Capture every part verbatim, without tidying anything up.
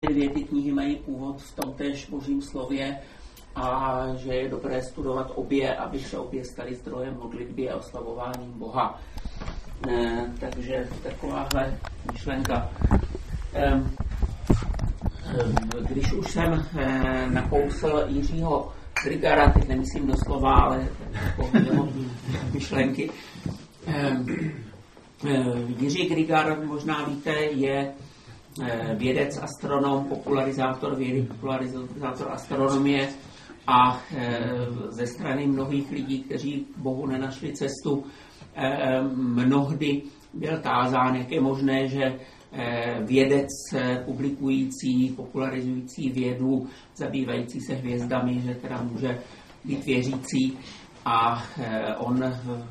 Dvě ty knihy mají původ v tomtéž božím slově a že je dobré studovat obě, aby se obě staly zdrojem modlitby a oslavování Boha. E, takže takováhle myšlenka. E, e, když už jsem e, nakousl Jiřího Grigara, teď nemyslím doslova, ale jako myšlenky. E, e, Jiří Grigar, možná víte, je vědec, astronom, popularizátor vědy, popularizátor astronomie a ze strany mnohých lidí, kteří Bohu nenašli cestu, mnohdy byl tázán, jak je možné, že vědec publikující, popularizující vědu, zabývající se hvězdami, že teda může být věřící, a on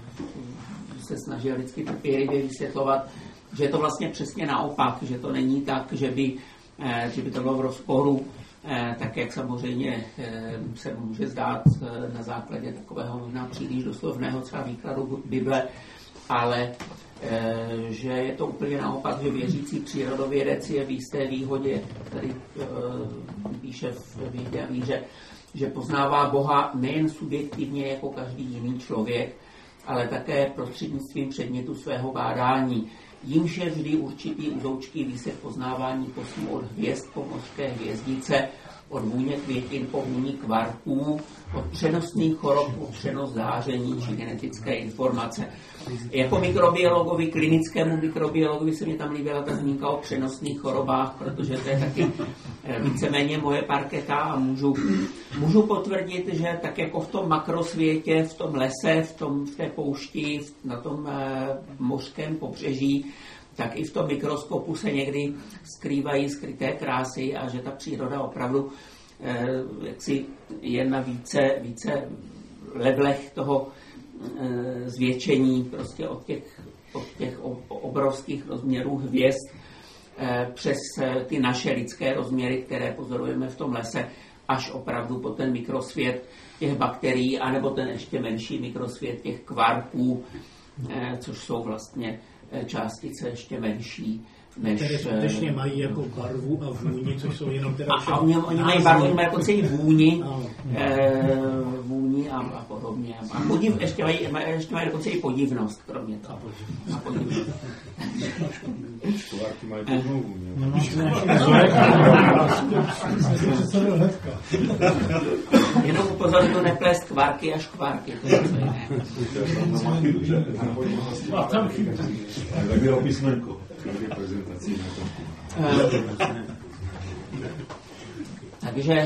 se snažil vždycky trpělivě vysvětlovat, že je to vlastně přesně naopak, že to není tak, že by, že by to bylo v rozporu, tak jak samozřejmě se může zdát na základě takového možná příliš doslovného třeba výkladu Bible, ale že je to úplně naopak, že věřící přírodovědec je v jisté výhodě, tady píše v Vědě a víře, že poznává Boha nejen subjektivně jako každý jiný člověk, ale také prostřednictvím předmětu svého bádání. Jimž je vždy určitý uzoučký výsek poznávání kosmu od hvězd po mořské hvězdice, od vůně květin po vůni kvarků, od přenosných chorob po přenos záření či genetické informace. Jako mikrobiologovi, klinickému mikrobiologovi se mě tam líbila ta zmínka o přenosných chorobách, protože to je taky víceméně moje parketa a můžu, můžu potvrdit, že tak jako v tom makrosvětě, v tom lese, v, tom, v té poušti, na tom eh, mořském pobřeží, tak i v tom mikroskopu se někdy skrývají skryté krásy a že ta příroda opravdu eh, jaksi je na více, více levelech toho eh, zvětšení prostě od těch, od těch obrovských rozměrů hvězd eh, přes eh, ty naše lidské rozměry, které pozorujeme v tom lese, až opravdu po ten mikrosvět těch bakterií, anebo ten ještě menší mikrosvět těch kvarků, eh, což jsou vlastně částice ještě menší, než... Které skutečně mají jako barvu a vůni, což jsou jenom teda... A, a oni, oni mají barvu, mají jako celý vůni, e, vůni a, a podobně. A podiv, ještě mají, ještě mají dokonce i podivnost, kromě toho. A podivnost. Školárky mají podobnou vůni. Jenom upozorňuji, neplést kvárky a škvárky. To je jiné. A tam chybí. Tak bylo písmenko. Prezentací na tom. Takže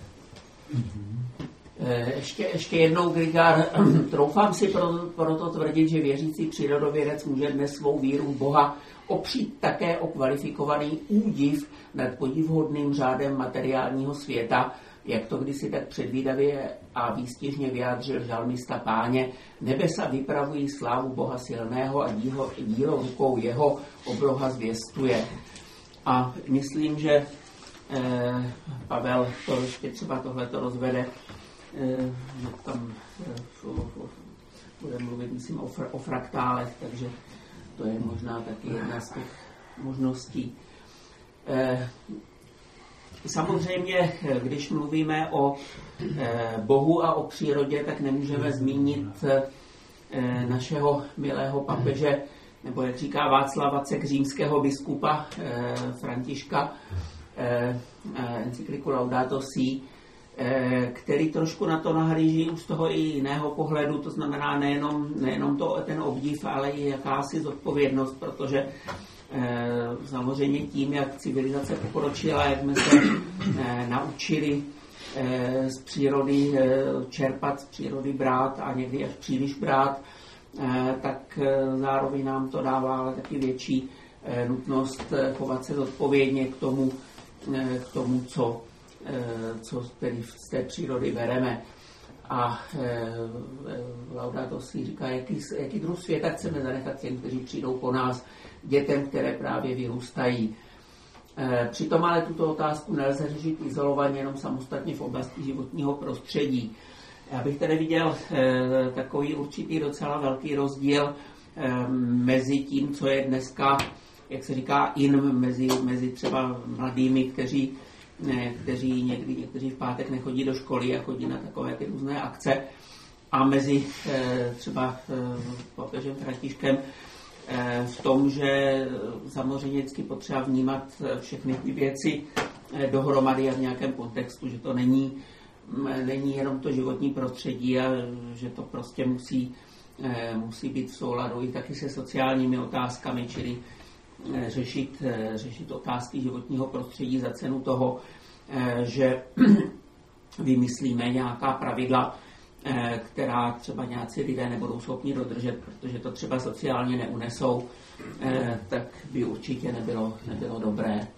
ještě, ještě jednou Grigar, troufám si proto, proto tvrdit, že věřící přírodovědec může dnes svou víru v Boha opřít také o kvalifikovaný údiv nad podivhodným řádem materiálního světa, jak to kdysi tak předvídavě a výstižně vyjádřil žalmista: Páně, nebesa vypravují slávu Boha silného a dílo, dílo rukou jeho obloha zvěstuje. A myslím, že eh, Pavel to ještě třeba tohleto rozvede, eh, že tam eh, bude mluvit, myslím, o, fr- o fraktálech, takže to je možná taky jedna z těch možností. Eh, Samozřejmě, když mluvíme o Bohu a o přírodě, tak nemůžeme zmínit našeho milého papeže, nebo jak říká Václav Vacek, římského biskupa Františka, encykliku Laudato Si, který trošku na to nahlíží už z toho i jiného pohledu, to znamená nejenom, nejenom to, ten obdiv, ale i jakási zodpovědnost, protože samozřejmě tím, jak civilizace pokročila, jak jsme se eh, naučili eh, z přírody eh, čerpat, z přírody brát a někdy až příliš brát, eh, tak eh, zároveň nám to dává ale taky větší eh, nutnost eh, chovat se zodpovědně k tomu, eh, k tomu co, eh, co tedy z té přírody bereme. A eh, Laudato Si říká, jaký, jaký druh světa chceme zanechat těm, kteří přijdou po nás, dětem, které právě vyrůstají. E, přitom ale tuto otázku nelze řešit izolovaně, jenom samostatně v oblasti životního prostředí. Já bych tady viděl e, takový určitý docela velký rozdíl e, mezi tím, co je dneska jak se říká, in mezi, mezi třeba mladými, kteří, ne, kteří někdy, někteří v pátek nechodí do školy a chodí na takové ty různé akce, a mezi e, třeba e, papežem Františkem e, v tom, že samozřejmě vždycky potřeba vnímat všechny ty věci e, dohromady a v nějakém kontextu, že to není, není jenom to životní prostředí a že to prostě musí, e, musí být v souladu i taky se sociálními otázkami, čili e, řešit, e, řešit otázky životního prostředí za cenu toho, e, že vymyslíme nějaká pravidla, která třeba nějací lidé nebudou schopni dodržet, protože to třeba sociálně neunesou, tak by určitě nebylo, nebylo dobré.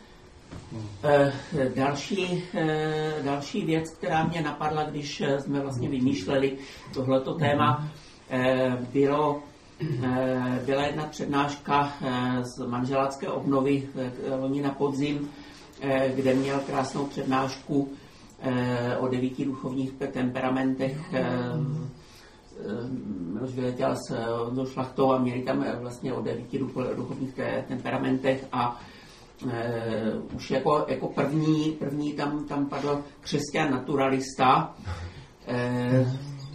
Další, další věc, která mě napadla, když jsme vlastně vymýšleli tohleto téma, bylo, byla jedna přednáška z manželácké obnovy loni na podzim, kde měl krásnou přednášku o devíti duchovních temperamentech. Miloš vyletěl s Honzou Šlachtou a měli tam vlastně o devíti duchovních temperamentech a uh, už jako, jako první, první tam, tam padl křesťan naturalista. Uh,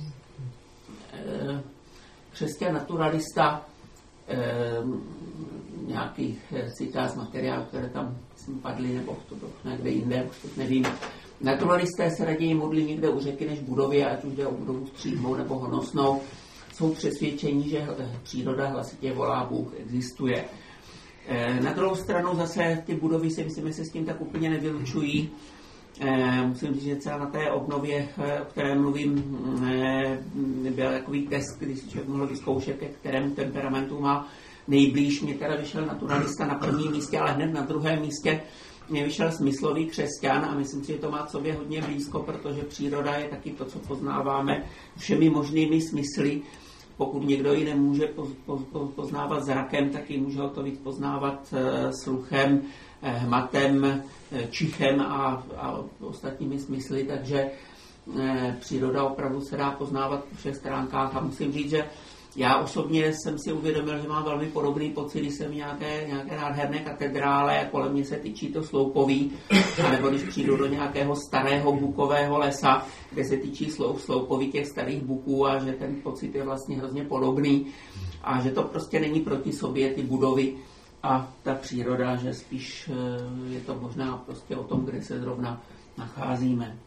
uh, křesťan naturalista, uh, nějaký citát z materiálu, které tam padly, nebo to bylo někde jinde, už to nevím. Naturalisté se raději modlí někde u řeky než v budově, ať už jde o budovu střídmou nebo honosnou. Jsou přesvědčení, že příroda hlasitě volá, Bůh existuje. Na druhou stranu zase ty budovy si myslím, že se s tím tak úplně nevylučují. Musím říct, že třeba na té obnově, o které mluvím, byl takový test, kdy si člověk mohl vyzkoušet, ke kterému temperamentu má nejblíž. Mě teda vyšel naturalista na prvním místě, ale hned na druhém místě mě vyšel smyslový křesťan a myslím si, že to má k sobě hodně blízko, protože příroda je taky to, co poznáváme všemi možnými smysly. Pokud někdo ji nemůže poznávat zrakem, tak ji může to víc poznávat sluchem, hmatem, čichem a, a ostatními smysly, takže příroda opravdu se dá poznávat po všech stránkách a musím říct, že já osobně jsem si uvědomil, že mám velmi podobný pocit, když jsem v nějaké, nějaké nádherné katedrále a kolem mě se tyčí to sloupoví, nebo když přijdu do nějakého starého bukového lesa, kde se tyčí slou, sloupoví těch starých buků a že ten pocit je vlastně hrozně podobný a že to prostě není proti sobě ty budovy a ta příroda, že spíš je to možná prostě o tom, kde se zrovna nacházíme.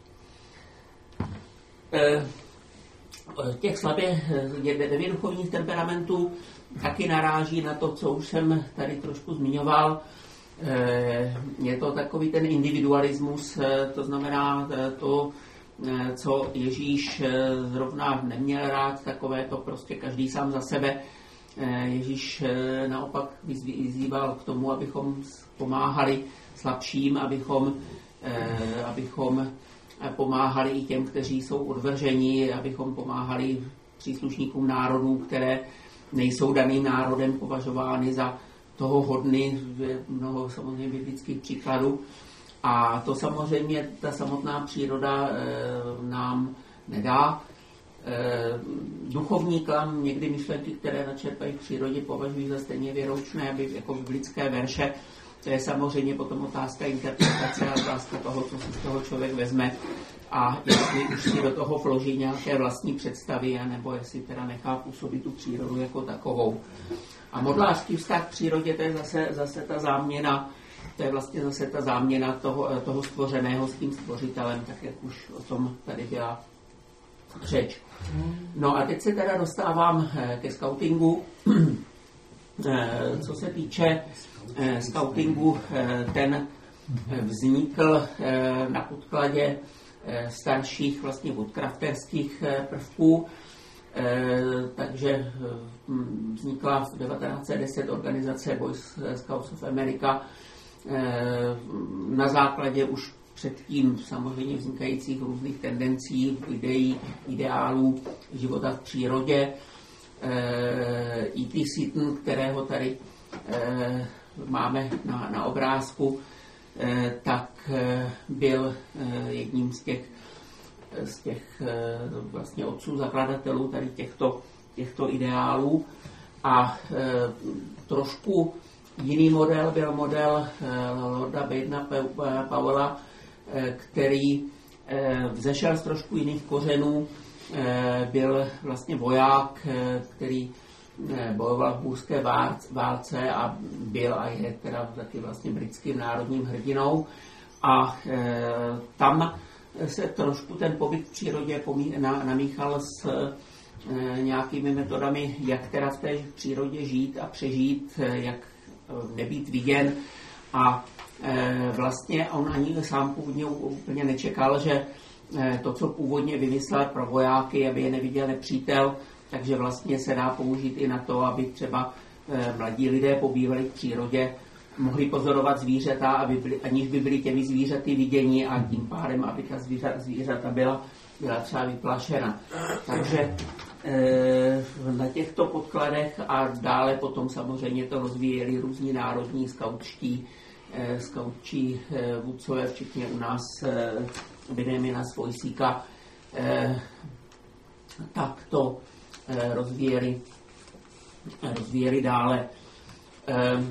E- Těch slabě devět duchovních temperamentů taky naráží na to, co už jsem tady trošku zmiňoval. Je to takový ten individualismus, to znamená to, co Ježíš zrovna neměl rád, takové to prostě každý sám za sebe. Ježíš naopak vyzýval k tomu, abychom pomáhali slabším, abychom, abychom pomáhali i těm, kteří jsou odvrženi, abychom pomáhali příslušníkům národů, které nejsou daným národem považovány za toho hodny, je mnoho samozřejmě biblických příkladů. A to samozřejmě ta samotná příroda e, nám nedá. E, duchovní klam někdy myšlenky, které načerpají v přírodě, považují za stejně věroučné jako biblické verše. To je samozřejmě potom otázka interpretace a otázka toho, co si z toho člověk vezme a jestli už si do toho vloží nějaké vlastní představy, anebo jestli teda nechá působit tu přírodu jako takovou. A modlářský vztah k přírodě, to je zase, zase ta záměna, to je vlastně zase ta záměna toho, toho stvořeného s tím stvořitelem, tak jak už o tom tady byla řeč. No a teď se teda dostávám ke skautingu. Co se týče skautingu, ten vznikl na podkladě starších vlastně woodcrafterských prvků, takže vznikla v devatenáct set deset organizace Boy Scouts of America na základě už předtím samozřejmě vznikajících různých tendencí, ideí, ideálů života v přírodě. E T Seaton, kterého tady e, máme na, na obrázku, e, tak e, byl e, jedním z těch, z těch e, vlastně otců zakladatelů tady těchto, těchto ideálů a e, trošku Jiný model byl model Lorda Badena Powella, který vzešel z trošku jiných kořenů. Byl vlastně voják, který bojoval v búrské válce a byl a je teda taky vlastně britským národním hrdinou. A tam se trošku ten pobyt v přírodě namíchal s nějakými metodami, jak teda v té přírodě žít a přežít, jak nebýt viděn. A vlastně on ani sám původně úplně nečekal, že to, co původně vymyslel pro vojáky, aby je neviděl nepřítel, takže vlastně se dá použít i na to, aby třeba mladí lidé pobývali v přírodě, mohli pozorovat zvířata, aby byli, aniž by byli těmi zvířaty viděni a tím pádem, aby ta zvířata, zvířata byla, byla třeba vyplašena. Takže e, na těchto podkladech a dále potom samozřejmě to rozvíjeli různí národní skautští, e, skautčí e, vůdcové, včetně u nás e, Benjamina Svojsíka, e, tak to e, rozvíjeli, rozvíjeli dále. E,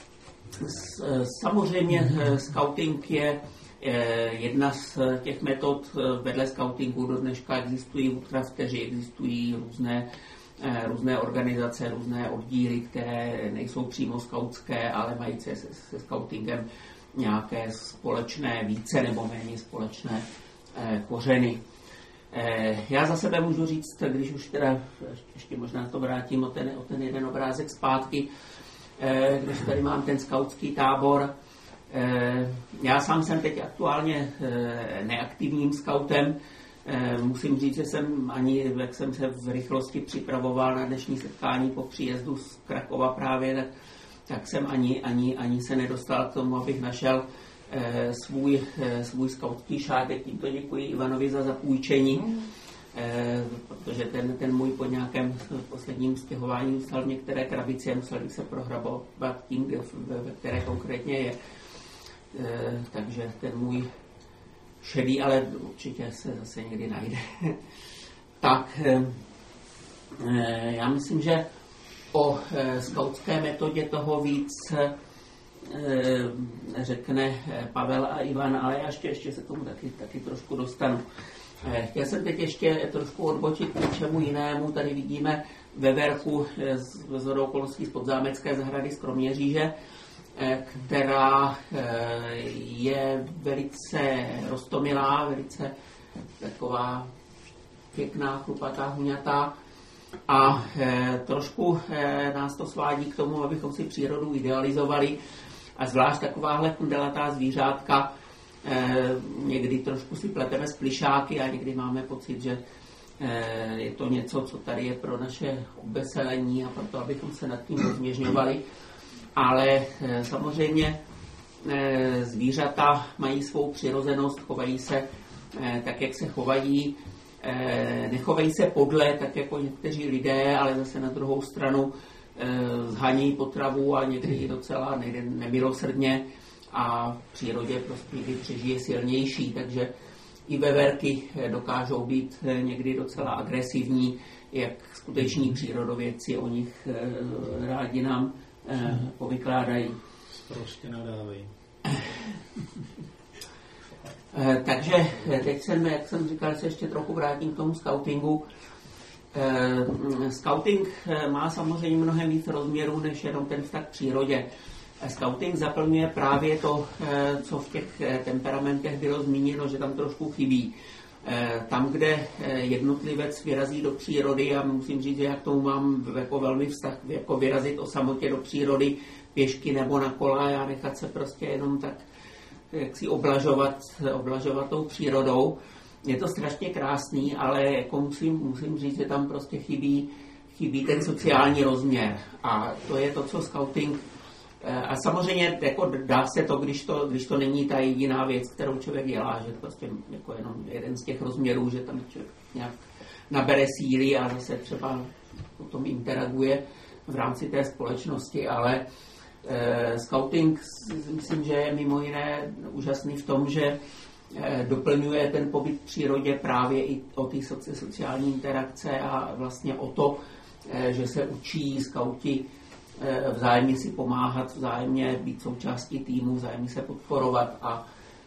Samozřejmě skauting je jedna z těch metod. Vedle skautingu do dneška existují woodcrafteři, existují různé, různé organizace, různé oddíly, které nejsou přímo skautské, ale mají se, se skautingem nějaké společné, více nebo méně společné kořeny. Já za sebe můžu říct, když už teda ještě možná to vrátím o ten, o ten jeden obrázek zpátky, když tady mám ten skautský tábor. Já sám jsem teď aktuálně neaktivním skautem. Musím říct, že jsem ani, jak jsem se v rychlosti připravoval na dnešní setkání po příjezdu z Krakova právě, tak, tak jsem ani, ani, ani se nedostal k tomu, abych našel svůj, svůj skautský šátek. Tímto děkuji Ivanovi za zapůjčení. Protože ten, ten můj po nějakém posledním stěhování zůstal v některé krabici a musel bych se prohrabovat tím, ve které konkrétně je. Takže ten můj šedý, ale určitě se zase někdy najde. Tak, já myslím, že o skautské metodě toho víc řekne Pavel a Ivan, ale já ještě, ještě se tomu taky, taky trošku dostanu. Chtěl jsem teď ještě trošku odbočit k něčemu jinému. Tady vidíme veverku z shodou okolností z Podzámecké zahrady z Kroměříže, která je velice roztomilá, velice taková pěkná, chlupatá, huňatá a trošku nás to svádí k tomu, abychom si přírodu idealizovali a zvlášť takováhle kundelatá zvířátka někdy trošku si pleteme s plišáky a někdy máme pocit, že je to něco, co tady je pro naše obveselení a proto, abychom se nad tím rozměžňovali. Ale samozřejmě zvířata mají svou přirozenost, chovají se tak, jak se chovají, nechovají se podle, tak jako někteří lidé, ale zase na druhou stranu zhaní potravu a někdy i docela nemilosrdně a v přírodě prostě přežije silnější, takže i veverky dokážou být někdy docela agresivní, jak skuteční přírodovědci o nich rádi nám povykládají. Prostě nadávají. Takže teď jsem, jak jsem říkal, se ještě trochu vrátím k tomu skautingu. Skauting má samozřejmě mnohem víc rozměrů, než jenom ten vztah k přírodě. Skauting zaplňuje právě to, co v těch temperamentech bylo zmíněno, že tam trošku chybí. Tam, kde jednotlivec vyrazí do přírody, a musím říct, že já k tomu mám jako velmi vztah, jako vyrazit o samotě do přírody pěšky nebo na kola a nechat se prostě jenom tak jak si oblažovat, oblažovat tou přírodou. Je to strašně krásný, ale jako musím, musím říct, že tam prostě chybí, chybí ten sociální rozměr. A to je to, co skauting. A samozřejmě jako dá se to, když to, když to není ta jediná věc, kterou člověk dělá, že to prostě jako jenom jeden z těch rozměrů, že tam člověk nějak nabere síly a zase třeba potom interaguje v rámci té společnosti, ale eh, skauting myslím, že je mimo jiné úžasný v tom, že eh, doplňuje ten pobyt v přírodě právě i o ty sociální interakce a vlastně o to, eh, že se učí skauti vzájemně si pomáhat, vzájemně být součástí týmu, vzájemně se podporovat a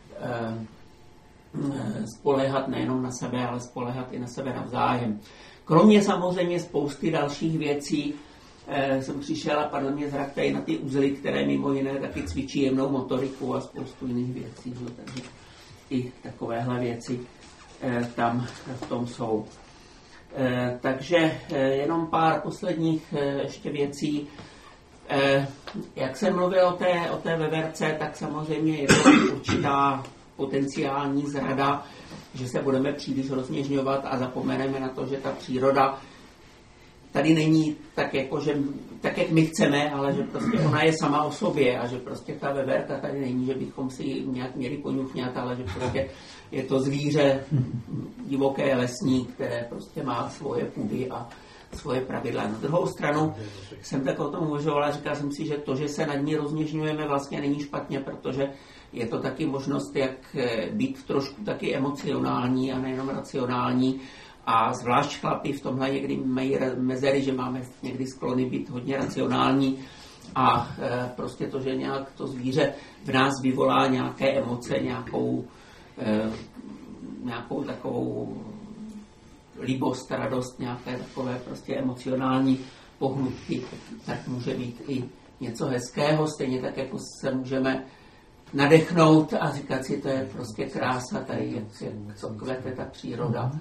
spoléhat nejenom na sebe, ale spoléhat i na sebe navzájem. Kromě samozřejmě spousty dalších věcí jsem přišel a padl mě zrak tady na ty uzly, které mimo jiné taky cvičí jemnou motoriku a spoustu jiných věcí. Takže i takovéhle věci tam v tom jsou. Takže jenom pár posledních ještě věcí. Jak jsem mluvil o té, o té veverce, tak samozřejmě je to určitá potenciální zrada, že se budeme příliš rozněžňovat a zapomeneme na to, že ta příroda tady není tak, jako, že, tak, jak my chceme, ale že prostě ona je sama o sobě a že prostě ta veverka tady není, že bychom si ji nějak měli poňuchňat, ale že prostě je to zvíře divoké lesní, které prostě má svoje půdy a svoje pravidla. Na druhou stranu jsem tak o tom uvažoval a říkal jsem si, že to, že se nad ní rozněžňujeme, vlastně není špatně, protože je to taky možnost, jak být trošku taky emocionální a nejenom racionální. A zvlášť chlapi v tomhle někdy mají mezery, že máme někdy sklony být hodně racionální a e, prostě to, že nějak to zvíře v nás vyvolá nějaké emoce, nějakou, e, nějakou takovou líbost, radost, nějaké takové prostě emocionální pohnutky, tak může být i něco hezkého, stejně tak, jako se můžeme nadechnout a říkat si, to je prostě krása, tady jak, jak co kvete ta příroda.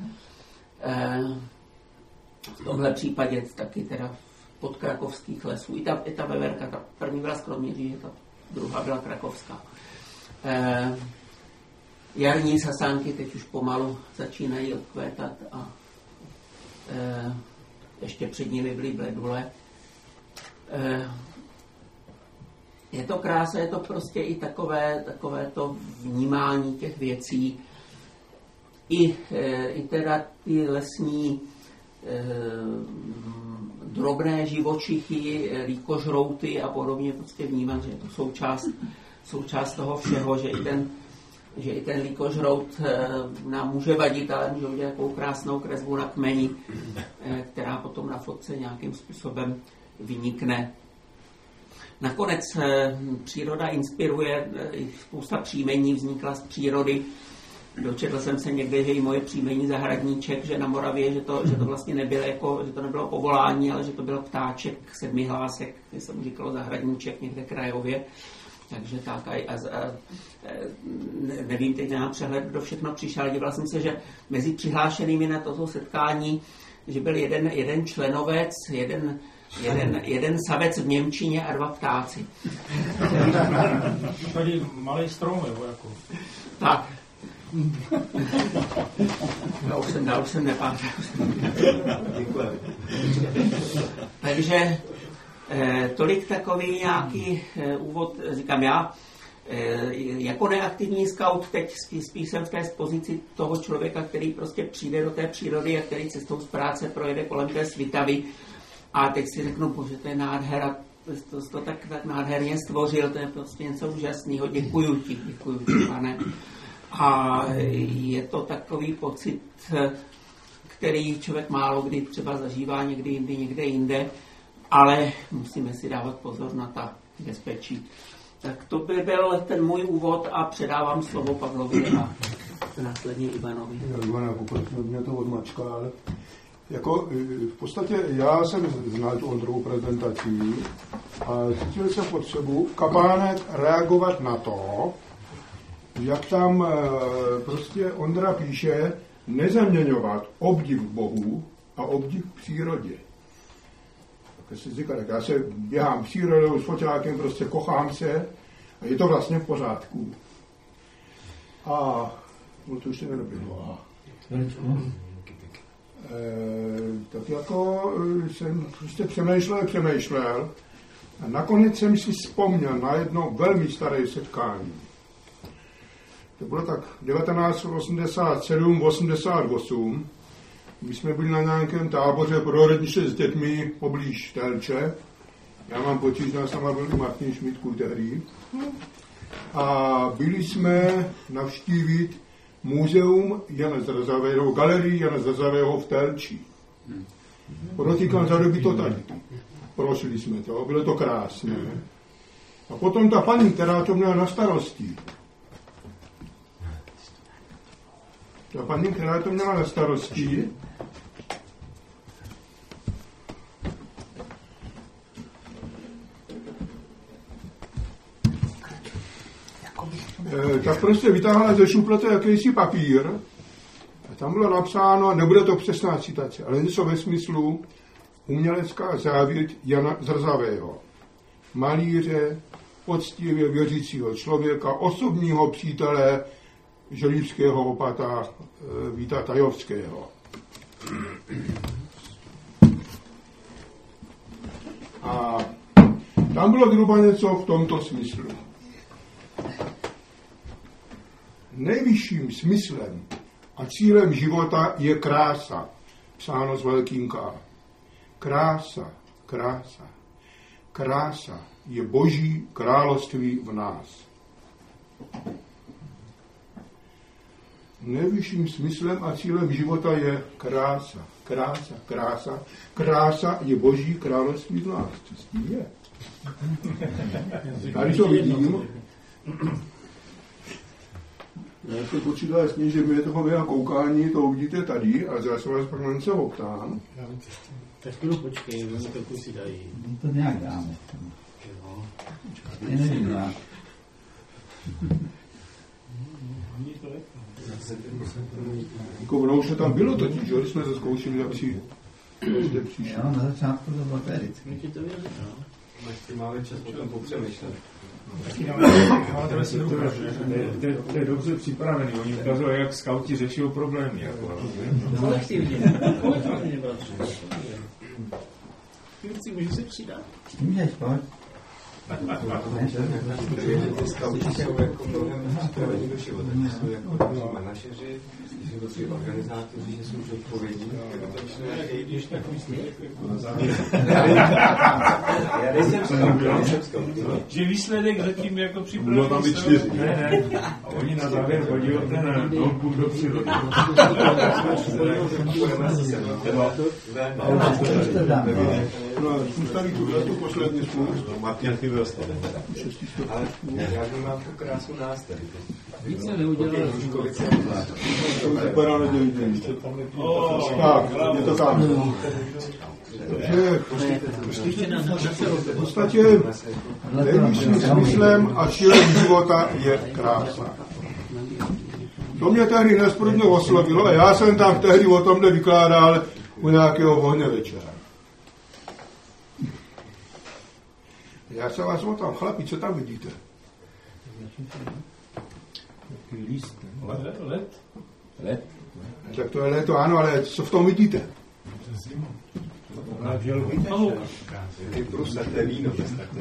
V tomhle případě taky teda v podkrakovských lesů. I ta, i ta veverka, ta první byla z Kroměříže, ta druhá byla krakovská. E, jarní sasánky teď už pomalu začínají odkvétat a e, ještě před nimi byly bledule. E, je to krása, je to prostě i takové, takové to vnímání těch věcí. I, i teda ty lesní e, drobné živočichy, líkožrouty a podobně prostě vnímat, že je to součást, součást toho všeho, že i ten, že i ten líkožrout e, nám může vadit, ale může udělat takovou krásnou kresbu na kmeni, e, která potom na fotce nějakým způsobem vynikne. Nakonec e, příroda inspiruje, e, spousta příjmení vznikla z přírody. Dočetl jsem se někde, že i moje příjmení Zahradníček, že na Moravě, že to, že to vlastně nebylo, jako, že to nebylo povolání, ale že to byl ptáček sedmihlásek, že se mu říkalo Zahradníček někde krajově. Takže tak a, a, a nevím, teď nemám přehled, kdo všechno přišel, ale díval jsem se, že mezi přihlášenými na toto setkání, že byl jeden, jeden členovec, jeden, jeden, jeden savec v němčině a dva ptáci. Tady malý strom, nebo jako? Tak. Já už jsem dál, už jsem nepářil. Takže eh, tolik takový nějaký eh, úvod, říkám já, eh, jako neaktivní scout teď spíš, spíš jsem v té pozici toho člověka, který prostě přijde do té přírody a který cestou z práce projede kolem té Svitavy a teď si řeknu, bože, to je nádhera, to, to tak, tak nádherně stvořil, to je prostě něco úžasného, děkuju ti, děkuju ti, pane. A je to takový pocit, který člověk málo kdy třeba zažívá někdy jindy, někde jinde, ale musíme si dávat pozor na ta bezpečí. Tak to by byl ten můj úvod a předávám slovo Pavlovi a následně Ivanovi. Ivana, poprosím mě to odmačka, ale jako v podstatě já jsem znal tu Ondrovou prezentací a cítil jsem potřebu kapánek reagovat na to, jak tam prostě Ondra píše, nezaměňovat obdiv Bohu a obdiv přírodě. Tak si říká, tak já se běhám přírodou s foťákem, prostě kochám se a je to vlastně v pořádku. A no to už se nedoběhlo. E, tak jako jsem prostě přemýšlel, přemýšlel a nakonec jsem si vzpomněl na jedno velmi staré setkání. To bylo tak devatenáct osmdesát sedm osmdesát osm. My jsme byli na nějakém táboře pro rodiče s dětmi poblíž Telče. Já mám pocit, že nás tam byl i Martin Schmidt kultérí. A byli jsme navštívit muzeum Jana Zrazavého, galerii Jana Zrazavého v Telči. Podotýkám za doby totality. prošli jsme to, bylo to krásné. A potom ta paní, která to měla na starosti, ta paní, která to měla na starosti, tak prostě vytáhla ze šuplete jakýsi papír a tam bylo napsáno, nebude to přesná citace, ale něco ve smyslu umělecká závěť Jana Zrzavého, malíře, poctivě věřícího člověka, osobního přítele želivského opata Víta Tajovského. A tam bylo zhruba něco v tomto smyslu. Nejvyšším smyslem a cílem života je krása, psáno s velkým K. Krása, krása, krása je Boží království v nás. Nejvyšším smyslem a cílem života je krása, krása, krása. Krása je Boží království v nás. Co s tím je? Tady to vidím. Já se počítala s tím, že my toho věha koukání, to uvidíte tady, a zase vás pak na něco optám. Tak chvíli počkej, oni to si dají. To nějak dáme. Já nevím, já. Jako ono už tam bylo totiž, že když jsme to zkoušeli, tak si jste přišli. Jo, na začátku to bylo pericky. My ti to věřím, no. Ještě máme čas potom popřemýšlet. To je dobře připravený, oni ukazují, jak skauti řeší problémy. Kolektivně. Kolektivně, bratře. Ty můžeš se přidat? Můžeš, pojď. Ty skauti jsou jako mnohem připravení do života, že jsou jako manažeři, že jsou svý organizátoři, že jsou odpovědní. Když tak myslíš? Já nejsem scout. Že výsledek zatím jako připravený. Bylo tam být čtyři. Ne, ne. A oni na závěr hodí ten notebook do přírody. No, zůstaví tuhle tu poslední spoustu. Martin, ty byl stane. Ale já mám tu krásu nás tady. Více neudělal. To vypadá nedělí. Tak, je to tam. V podstatě nejvyšším smyslem a cílem života je krása. To mě tehdy nesprudně oslovilo a já jsem tam tehdy o tomhle vykládal u nějakého ohně večera. Já se vás tam, chlapi, co tam vidíte? Líst. Let? Let? Let? Tak to je léto, ano, ale co v tom vidíte? Ty prusaté víno.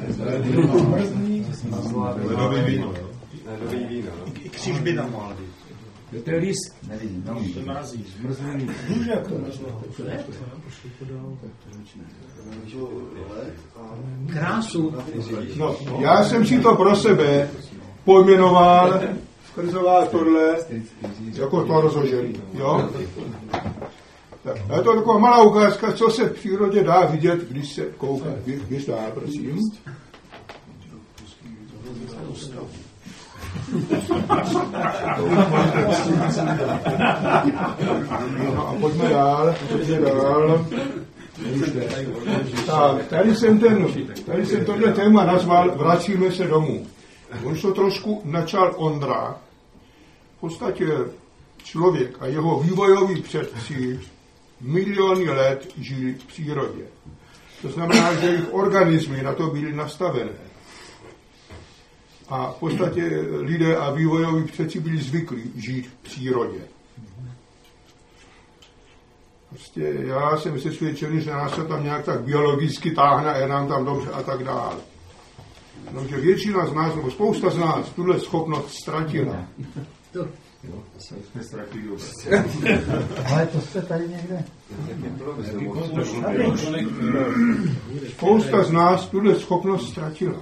Ledový víno. Ledový víno. Kříž by tam mohl být. To je líst. Nevím, no. To mrazí. Zmrzlený. Může jak to mrazí. Krásu. No, já jsem si to pro sebe pojmenoval skrzová tohle jako to rozložený, jo? Tak, je to taková malá ukázka, co se v přírodě dá vidět, když se kouká. Běž dál, prosím. No a pojďme dál, pojďme dál. Tak, tady jsem, ten, tady jsem tohle téma nazval Vracíme se domů. On to trošku načal Ondra. V podstatě člověk a jeho vývojový předci miliony let žili v přírodě. To znamená, že jejich organismy na to byly nastavené. A v podstatě lidé a vývojoví předci byli zvyklí žít v přírodě. Prostě já jsem přesvědčený, že nás se tam nějak tak biologicky táhne a je nám tam dobře a tak dále. No, že většina z nás, nebo spousta z nás, tuhle schopnost ztratila. Ale to jste tady někde. Spousta z nás tuhle schopnost ztratila.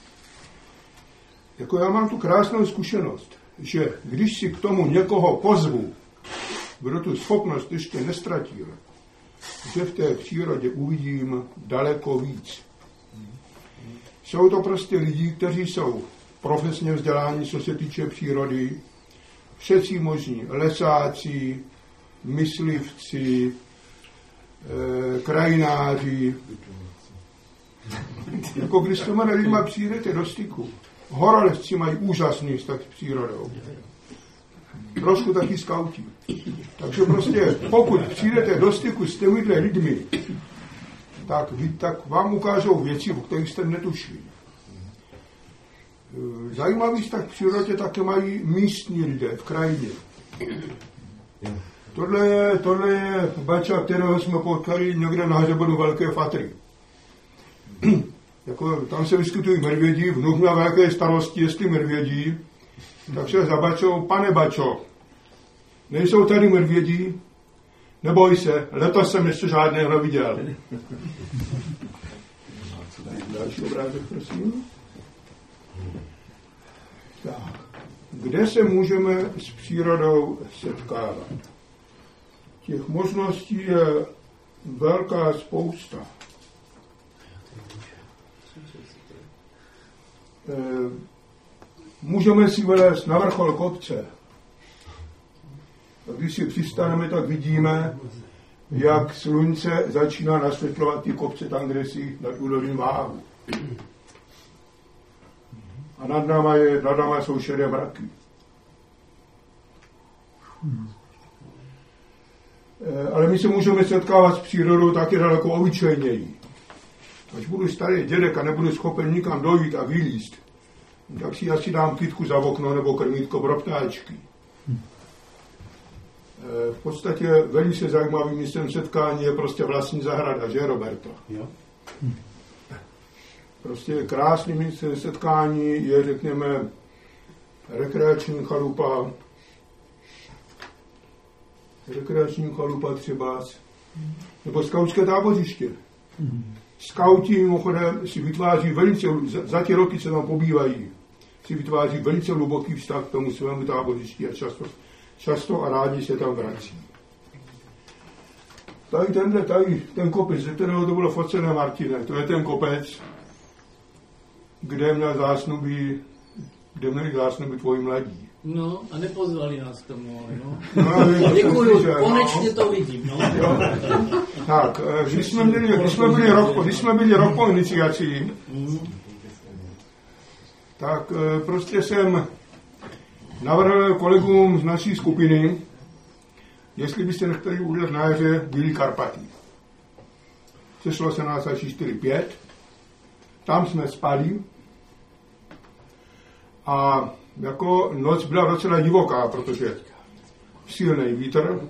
Jako já mám tu krásnou zkušenost, že když si k tomu někoho pozvu, kdo tu schopnost ještě nestratil, že v té přírodě uvidím daleko víc. Jsou to prostě lidi, kteří jsou profesně vzdělání, co se týče přírody, všetci možní lesáci, myslivci, e, krajináři. Jako když s těma lidma přijdete do styku. Horolezci mají úžasný vztah s přírodou. Trošku taky skauti. Takže prostě pokud přijdete do styku s těmihle lidmi, tak, tak vám ukážou věci, o kterých jste netušili. Zajímavý vztah k přírodě také mají místní lidé v krajině. Tohle je, tohle je bača, kterého jsme potkali někde na hřebenu Velké Fatry. Jako, tam se vyskytují medvědi, vnuk měl velké starosti, jestli medvědi, tak se za bačou, pane bačo, nejsou tady medvědi, neboj se, letos jsem ještě žádného viděl. Další obrázek, prosím. Tak. Kde se můžeme s přírodou setkávat? Těch možností je velká spousta. Můžeme si vylézt na vrchol kopce. Když si přistaneme, tak vidíme, jak slunce začíná nasvětlovat ty kopce tam, kde si nad údolím váhu. A nad náma, je, nad náma jsou šedé mraky. Ale my se můžeme setkávat s přírodou taky daleko obyčejněji. Až budu starý dědek a nebudu schopen nikam dojít a vylízt, tak si asi dám kytku za okno nebo krmítko pro ptáčky. V podstatě velice zajímavým místem setkání je prostě vlastní zahrada, že Roberto? Jo. Prostě krásným místem setkání je, řekněme, rekreační chalupa, rekreační chalupa třeba, nebo skautské tábořiště. Skauti mimochodem si vytváří velice, za ty roky, co tam pobývají, si vytváří velice hluboký vztah k tomu svému tábořišti a často, často a rádi se tam vrací. Tady tenhle, tady ten kopec, ze kterého to bylo focené, Martine, to je ten kopec, kde měl zásnuby, kde měli zásnuby tvoji mladí. No, a nepozvali nás k tomu, no. No, děkuju, konečně to vidím, no. Jo. Tak, když jsme, měli, když, jsme byli rok, když jsme byli rok po iniciaci, tak prostě jsem navrhl kolegům z naší skupiny, jestli byste nechtěli udělat na jaře Bílý Karpaty. Sešlo se nás asi čtyři pět, tam jsme spali a jako noc byla docela divoká, protože silný vítr,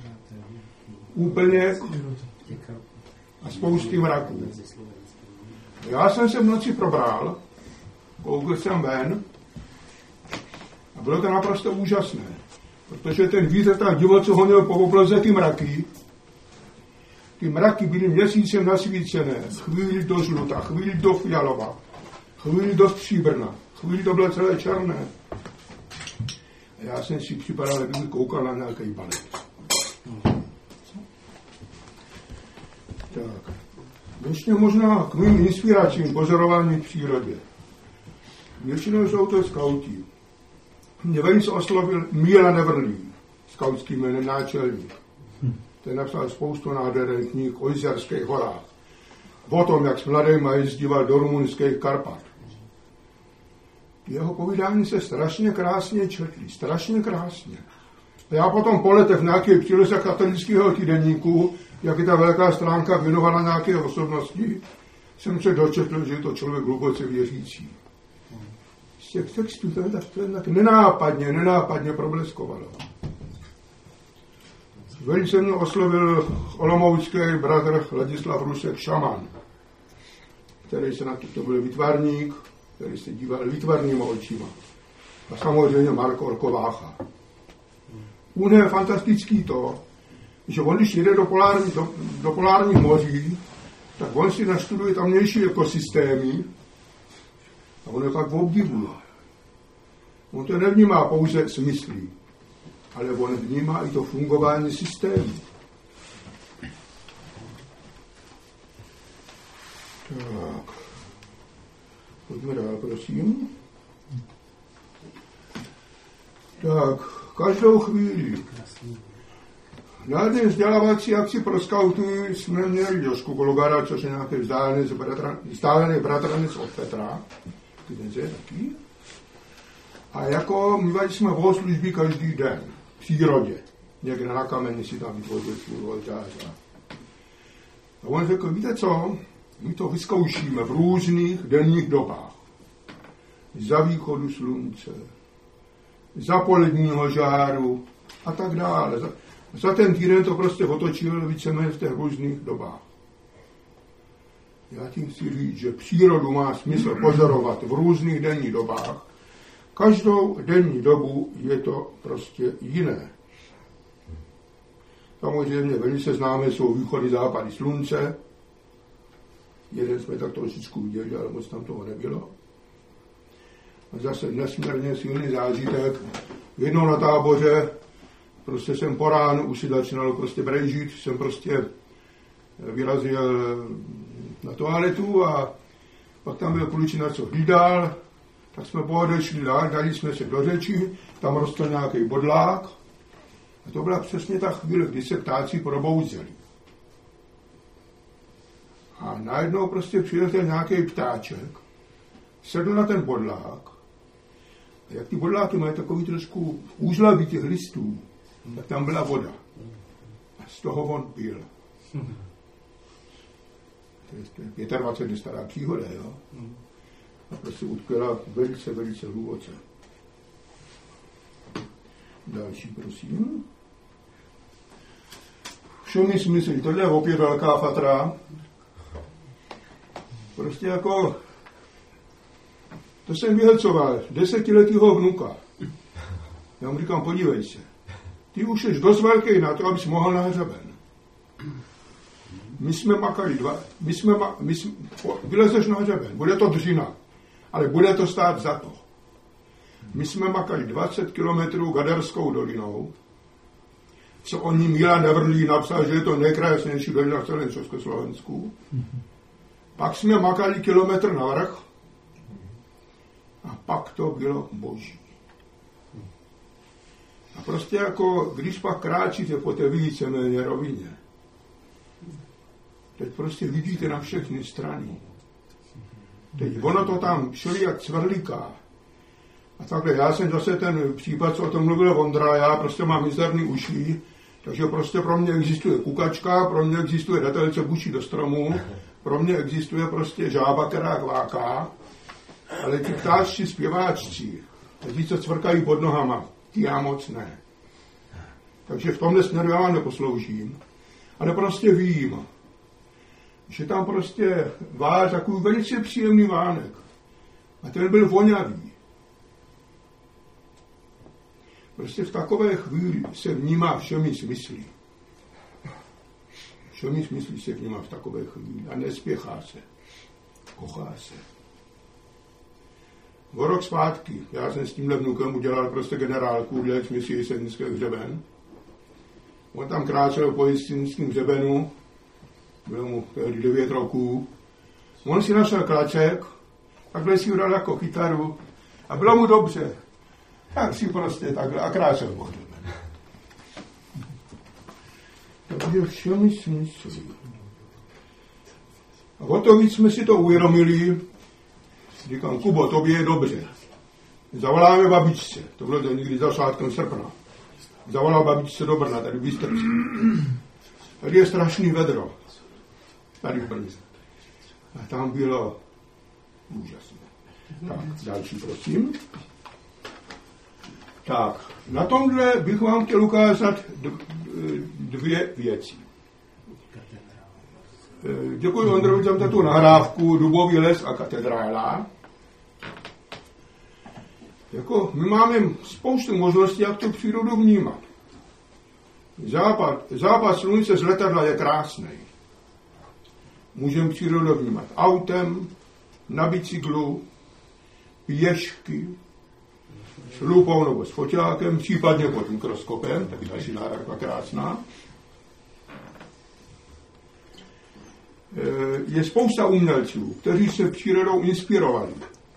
úplně a spousty mraků. Já jsem se v noci probral, koukl jsem ven a bylo to naprosto úžasné, protože ten vítr tak divoce honil po obloze ty mraky. Ty mraky byly měsícem nasvícené, chvíli do žluta, chvíli do fialova, chvíli do stříbrna, chvíli to bylo celé černé. A já jsem si připadal, jak bych koukal na nějaký balet. Tak. Ještě možná k mým inspiracím pozorování v přírodě. Většinou jsou to skauti. Mě velice oslovil Míla Nevrlý, skautský jménem náčelník. Ten napsal spoustu nádherných knih o Jizerských horách. O tom, jak s mladýma jezdíval do rumunských Karpat. Jeho povídání se strašně krásně četli, strašně krásně. A já potom po letech v nějaké příloze katolického týdeníku, jak je ta velká stránka věnovala nějaké osobnosti, jsem se dočetl, že je to člověk hluboce věřící. Z těch textů to je tak, to je tak nenápadně, nenápadně probleskovalo. Velice mě oslovil olomoucký bratr Ladislav Rusek Šaman, který se na to, to byl výtvarník, který se díval výtvarnýma očima. A samozřejmě Marko Orkovácha. U něj je fantastický to, že on, když jede do, polární, do, do polárních moří, tak on si nastuduje tamnější ekosystémy a on je tak obdivuje. On to nevnímá pouze smyslí, ale on vnímá i to fungování systému. Tak. Pojďme dál, prosím. Tak, každou chvíli. Na jedné vzdělávací akci pro skauty jsme měli Jošku Kologara, což je nějaký vzdálený bratran, vzdálený bratranec od Petra. Kdeže taky. A jako mývali jsme bohoslužby každý den. V přírodě. Někde na kameni si tam vytvořil svůj oltář. A on řekl, víte co? My to vyzkoušíme v různých denních dobách. Za východu slunce, za poledního žáru a tak dále. Za, za ten týden to prostě otočil víceméně v těch různých dobách. Já tím chci říct, že přírodu má smysl pozorovat v různých denních dobách. Každou denní dobu je to prostě jiné. Samozřejmě velice známé jsou východy, západy slunce. Jeden jsme tak trošičku viděli, ale moc tam toho nebylo. A zase nesmírně silný zážitek. Jednou na táboře prostě jsem po ránu už si začínal prostě brejžit, jsem prostě vyrazil na toaletu a pak tam byl klučina, co hlídal, tak jsme pohodešli dál, dali jsme se do řeči, tam rostl nějaký bodlák a to byla přesně ta chvíle, kdy se ptáci probouzeli. A najednou prostě přiletěl nějaký ptáček, sedl na ten bodlák a jak ty bodláky mají takový trošku úzlavý těch listů, tak tam byla voda. A z toho on pil. To je dvacet pět let stará příhoda, jo? A prostě utkvěla velice, velice hluboce. Další, prosím. Všumy smysl, tohle je opět velká fatra. Prostě jako, to jsem vyhelcoval, desetiletýho vnuka. Já mu říkám, podívej se, ty už jsi dost velký na to, abys mohl na hřeben. My jsme makali dva, my jsme, ma, my jsme, vylezeš na hřeben, bude to dřina, ale bude to stát za to. My jsme makali dvacet kilometrů Gaderskou dolinou, co o ní Milan Nevrlý napsal, že je to nejkrásnější dolina v celém Československu. Pak jsme makali kilometr na vrch a pak to bylo boží. A prostě jako, když pak kráčíte po té víceméně rovině, teď prostě vidíte na všechny strany. Teď ono to tam šli jak cvrlíká. A takhle, já jsem zase ten případ, co o tom mluvil Vondra, já prostě mám mizerný uší, takže prostě pro mě existuje kukačka, pro mě existuje datelce buší do stromu, pro mě existuje prostě žába, která kváká, ale ti ptáčci, zpěváčci, ti, co cvrkají pod nohama, ty já moc ne. Takže v tomhle směru já vám neposloužím, ale prostě vím, že tam prostě váš takový velice příjemný vánek. A ten byl voňavý. Prostě v takové chvíli se vnímá všemi smysly. Všemi smysly se vnímá v takové chvíli a nespěchá se. Kochá se. O rok zpátky, já jsem s tímhle vnukem udělal prostě generálku, udělali jsme si jesenícký hřeben. On tam kráčel po jeseníckém hřebenu, bylo mu tehdy devět roků. On si našel klaček, takhle si udal jako kytaru a bylo mu dobře. Tak si prostě takhle a kráčel po hřeben. Takže všemi smysly. A o to víc jsme si to uvědomili. Říkám, Kubo, tobě je dobře. Zavoláme babičce. To bylo to někdy začátkem srpna. Zavolal babičce do Brna, tady v Bystrci. Tady je strašný vedro. Tady v Brně. A tam bylo úžasné. Tak, další, prosím. Tak, na tomhle bych vám chtěl ukázat dvě věci. Děkuji Ondrovi za tu nahrávku Dubový les a katedrála. Jako my máme spoustu možností, jak tu přírodu vnímat. Západ, západ slunce z letadla je krásný. Můžeme přírodu vnímat autem, na bicyklu, pěšky, s lupou nebo s foťákem, případně pod mikroskopem, taky další náhrada krásná. Je spousta umělců, kteří se přírodou inspirovali.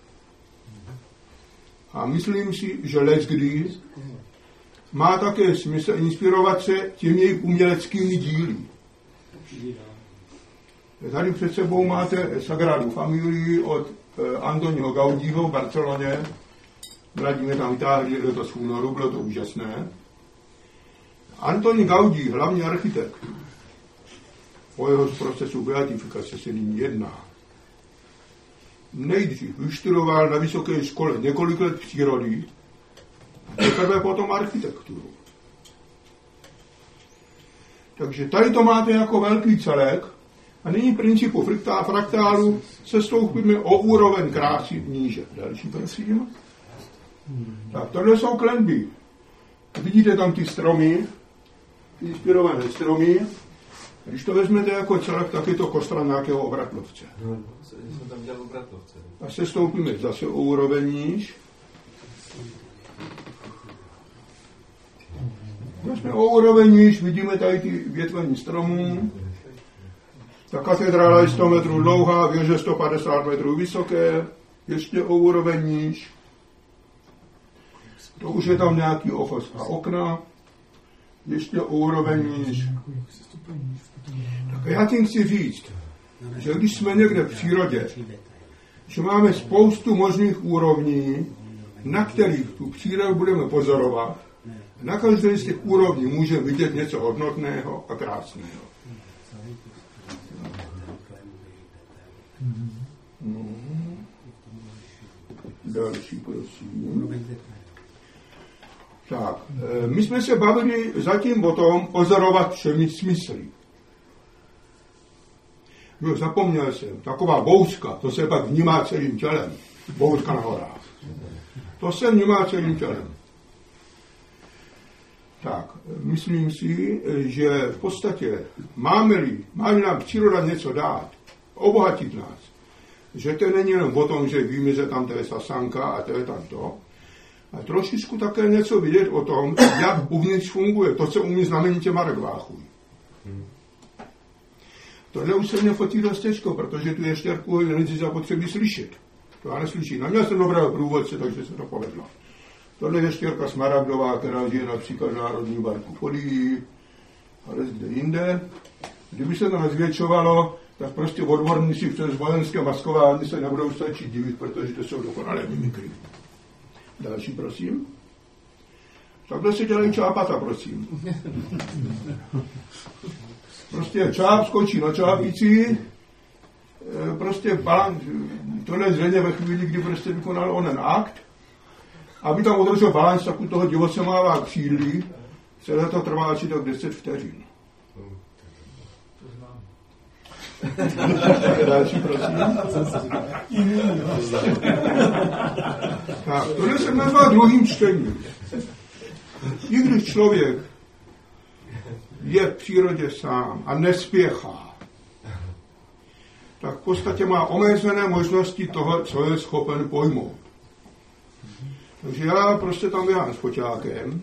A myslím si, že leckdy má také smysl inspirovat se těmi jejich uměleckými díly. Tady před sebou máte Sagradu Familii od Antonio Gaudího v Barceloně. Mladíme tam vytáhli letos v únoru, bylo to úžasné. Antoni Gaudí, hlavní architekt, o jeho procesu beatifikace se nyní jedná. Nejdřív vyštudoval na vysoké škole několik let přírody, a teprve potom architekturu. Takže tady to máte jako velký celek a nyní principu fraktálu se stoupíme o úroveň krásy níže. Další, prosím. Tak, tohle jsou klenby. Vidíte tam ty stromy, ty inspirované stromy. Když to vezmete jako celek, tak je to kostra nějakého obratlovce. No, jsem tam dělal obratlovce. A se stoupíme zase o úroveň níž. Když jsme o úroveň níž, vidíme tady ty větvení stromů. Ta katedrála je sto metrů dlouhá, věže sto padesát metrů vysoké, ještě o úroveň níž. To už je tam nějaký ochos a okna, ještě o úroveň níž. Tak já tím chci říct, že když jsme někde v přírodě, že máme spoustu možných úrovní, na kterých tu přírodu budeme pozorovat, na každé z těch úrovní můžeme vidět něco hodnotného a krásného. No. Další, prosím. Tak, my jsme se bavili zatím o tom pozorovat všemi smysly. No, zapomněl jsem, taková bouřka, to se pak vnímá celým tělem. Bouřka na horách. To se vnímá celým tělem. Tak, myslím si, že v podstatě máme-li, má-li nám příroda něco dát, obohatit nás, že to není jenom o tom, že víme, že tam to je sasanka a to je tam to, a trošičku také něco vidět o tom, jak uvnitř funguje to, co umí znamenitě Marek Váchuj. Hmm. Tohle už se mě fotí dost těžko, protože tu ještěrku není zapotřebí slyšet. To já neslyším. Neměl jsem dobrého průvodce, takže se to povedlo. Tohle je ještěrka smaragdová, která žije například v Národním parku Podíjí, ale kde jinde. Kdyby se to nezvětšovalo, tak prostě odborníci přes vojenské maskování se nebudou stačit divit, protože to jsou dokonalé mimikry. Další, prosím. Takhle se dělají čápata, prosím. Prostě čáp skočí na čápici, prostě balans, tohle je zřejmě ve chvíli, kdy prostě vykonal onen akt, aby tam udržel balans, tak u toho divoce mává křídlí, celé to trvá asi tak deset vteřin. Další, prosím. Tak, tohle se nazvá druhým čtením. I když člověk je v přírodě sám a nespěchá, tak v podstatě má omezené možnosti toho, co je schopen pojmout. Takže já prostě tam běhám s foťákem.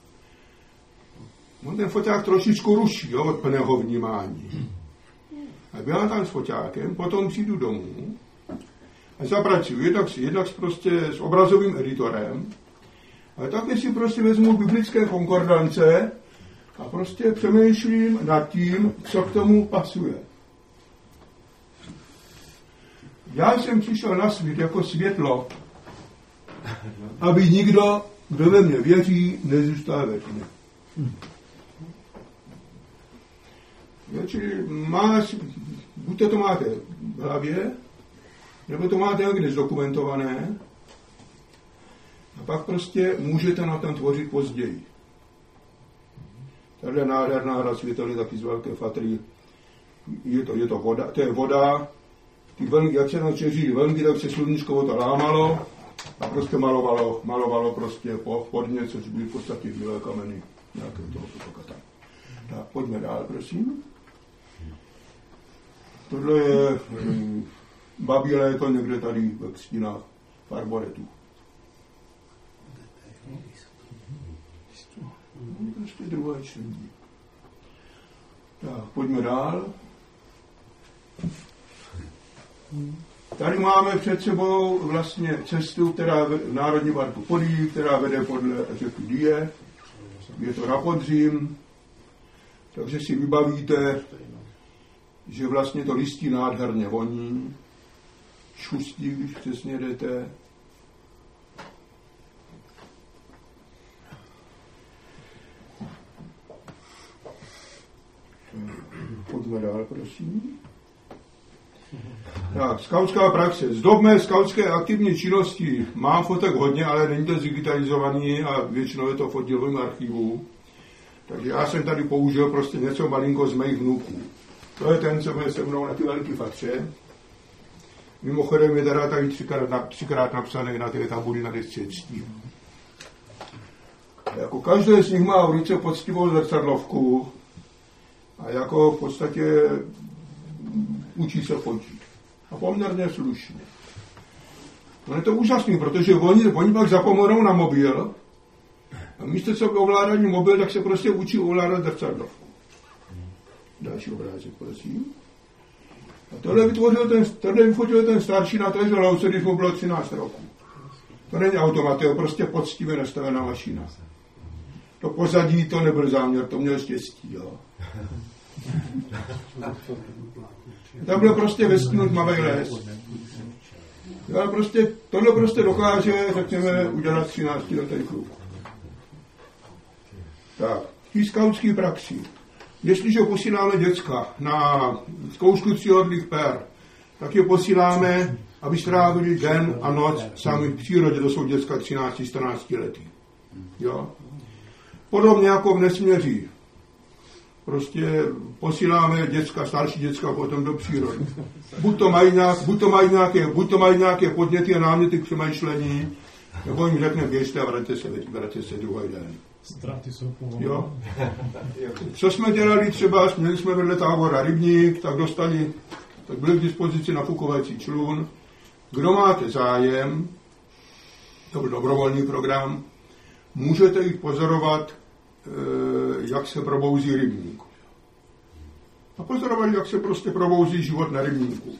On ten foťák trošičku ruší, jo, od plného vnímání. A běhám tam s foťákem, potom přijdu domů a zapracuju jednak, jednak prostě s obrazovým editorem, ale také si prostě vezmu biblické konkordance a prostě přemýšlím nad tím, co k tomu pasuje. Já jsem přišel na svět jako světlo, aby nikdo, kdo ve mně věří, nezůstal ve tmě. Čili máš, buď to máte v hlavě, nebo to máte někde zdokumentované, a pak prostě můžete na tom tvořit později. Tahle nádherná hra světely taky z velké fatry. Je to, je to voda, to je voda. Ty vlnky, jak se na čeří vlnky, tak se sluníčkovo to lámalo a prostě malovalo, malovalo prostě pod ně, což byly v podstatě bílé kameny nějakého toho fotokata. Tak pojďme dál, prosím. Tohle je um, babí léto někde tady ve křtinách v arboretu. Prostě druhé čtení. Tak, pojďme dál. Tady máme před sebou vlastně cestu, která v Národní parku Podyjí, která vede podle řeky Dyje. Je to na podzim, takže si vybavíte, že vlastně to listí nádherně voní, šustí, když přesně jdete. Pojďme dál, prosím. Tak, skautská praxe. Z dob mé skautské aktivní činnosti mám fotek hodně, ale není to digitalizovaný a většinou je to v oddělovém archivu. Takže já jsem tady použil prostě něco malinko z mých vnuků. To je ten, co byl se mnou na ty velké fatře. Mimochodem je teda tady třikrát, na, třikrát napsané na té tabuli na desce ctí. Jako každý z nich má v ruce poctivou zrcadlovku a jako v podstatě učí se fotit. A poměrně slušně. No je to úžasný, protože oni, oni pak zapomenou na mobil a místo co by ovládání mobil, tak se prostě učí ovládat zrcadlovku. Další obrázek, prosím. A tohle vytvořil ten, tohle vyfotil ten starší na téže louce, když mu bylo třináct roků. To není automat, to je prostě poctivě nastavená mašina. To pozadí, to nebyl záměr, to měl štěstí, jo. Tam bylo prostě vesmír tmavý les. Já prostě, tohle prostě dokáže, řekněme, udělat třináctiletý kluk. Tak, v skautský praxi. Jestliže posíláme děcka na zkoušku tříhodlých per, tak je posíláme, aby strávili den a noc sami v přírodě, to jsou děcka třináct čtrnáct letý. Jo? Podobně jako v Nesměří. Prostě posíláme děcka, starší děcka potom do přírody. Buď to mají, nějak, buď to mají, nějaké, buď to mají nějaké podněty a náměty k přemýšlení, nebo jim řekne běžte a vraťte se, vraťte se druhý den. Ztráty jsou povolné. Jo. Co jsme dělali třeba, měli jsme vedle tábora Rybník, tak dostali, tak byli k dispozici nafukovací člun. Kdo máte zájem, to byl dobrovolný program, můžete jich pozorovat, jak se probouzí rybník. A pozorovali, jak se prostě probouzí život na rybníku.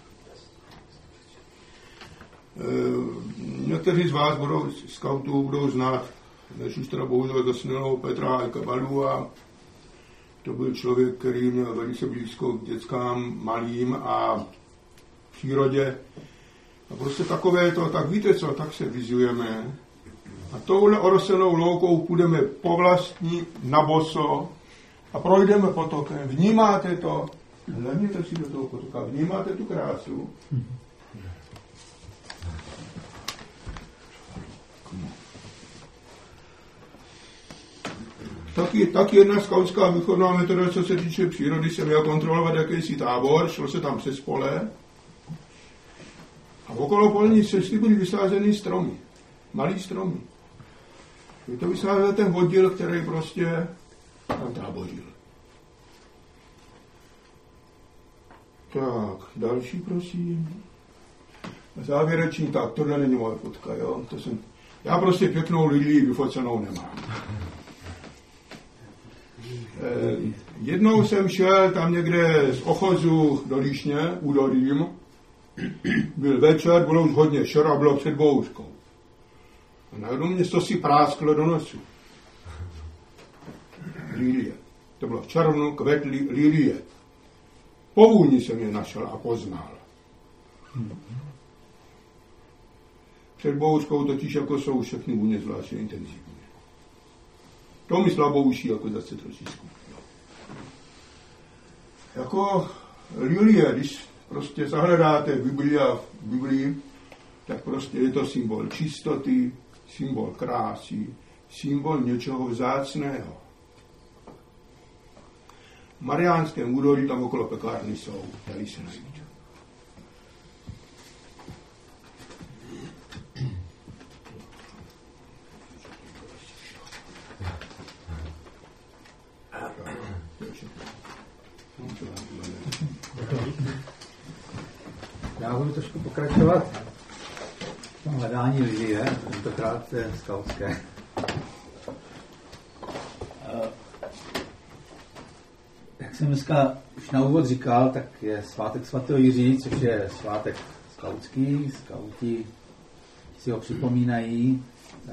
Někteří z vás budou, skautů, budou znát, než už teda bohužel zasnulou Petra Hajka Balua. To byl člověk, který měl velice blízko k dětskám malým a v přírodě. A prostě takové to, tak víte co, tak se vyzujeme. A touhle orosenou loukou půjdeme po vlastní, na boso a projdeme potokem. Vnímáte to? Hledněte si do toho potoka. Vnímáte tu krásu? Taky, taky jedna skautská výchovná metoda, co se týče přírody, jsem měl kontrolovat jakýsi tábor, šlo se tam přes pole a okolo polní cesty byly vysázeny stromy, malý stromy. Je to vysázel ten oddíl, který prostě tam tábořil. Tak, další prosím. Závěrečný, tak, tohle není moje fotka, jo. To jsem, já prostě pěknou lilii vyfocenou nemám. Eh, jednou jsem šel tam někde z Ochozu do Líšně, údolím. Byl večer, bylo už hodně šero a bylo před bouřkou. A najednou mě to si prásklo do nosu. Lilie. To bylo v červnu, kvet li, lilie. Po vůni jsem je našel a poznal. Před bouřkou totiž jako jsou všechny vůně zvláště intenzivní. To mi slabouší jako zase trošičku. Jako lilie, když prostě zahledáte Biblii a v Biblii, tak prostě je to symbol čistoty, symbol krásy, symbol něčeho vzácného. V Mariánském údolí tam okolo pekárny jsou, tady se najít. Já budu trošku pokračovat v tom hledání lilie, tentokrát je skautské. Jak jsem dneska už na úvod říkal, tak je svátek svatého Jiří, což je svátek skautský. Skauti si ho připomínají.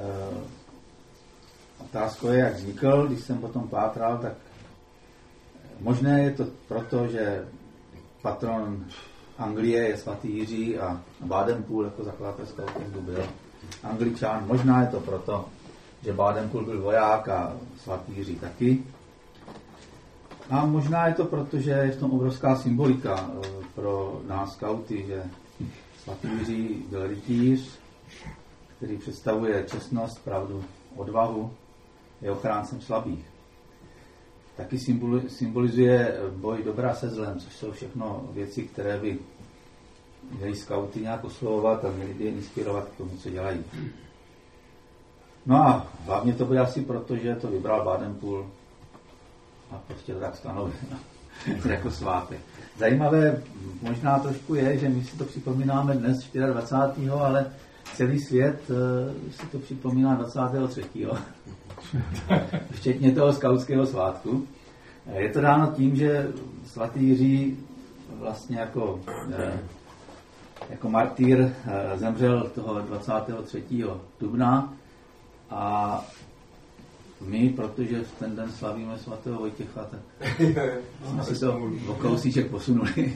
Otázkou je, jak vznikl. Když jsem potom pátral, tak možné je to proto, že patron Anglie je svatý Jiří a Baden-Powell jako zakladatel skautingu byl Angličan. Možná je to proto, že Baden-Powell byl voják a svatý Jiří taky. A možná je to proto, že je v tom obrovská symbolika pro nás skauty, že svatý Jiří byl rytíř, který představuje čestnost, pravdu, odvahu, je ochráncem slabých. Taky symbolizuje boj dobra se zlem, což jsou všechno věci, které by měli skauty nějak oslovovat a měli by je inspirovat k tomu, co dělají. No a hlavně to bude asi proto, že to vybral Baden-Powell a prostě to tak stanovil jako svátek. Zajímavé možná trošku je, že my si to připomínáme dnes dvacátého čtvrtého ale celý svět si to připomíná dvacátého třetího včetně toho skautského svátku. Je to dáno tím, že svatý Jiří vlastně jako, jako martýr zemřel toho dvacátého třetího dubna a my, protože v ten den slavíme svatého Vojtěcha, tak jsme si to o kousíček posunuli.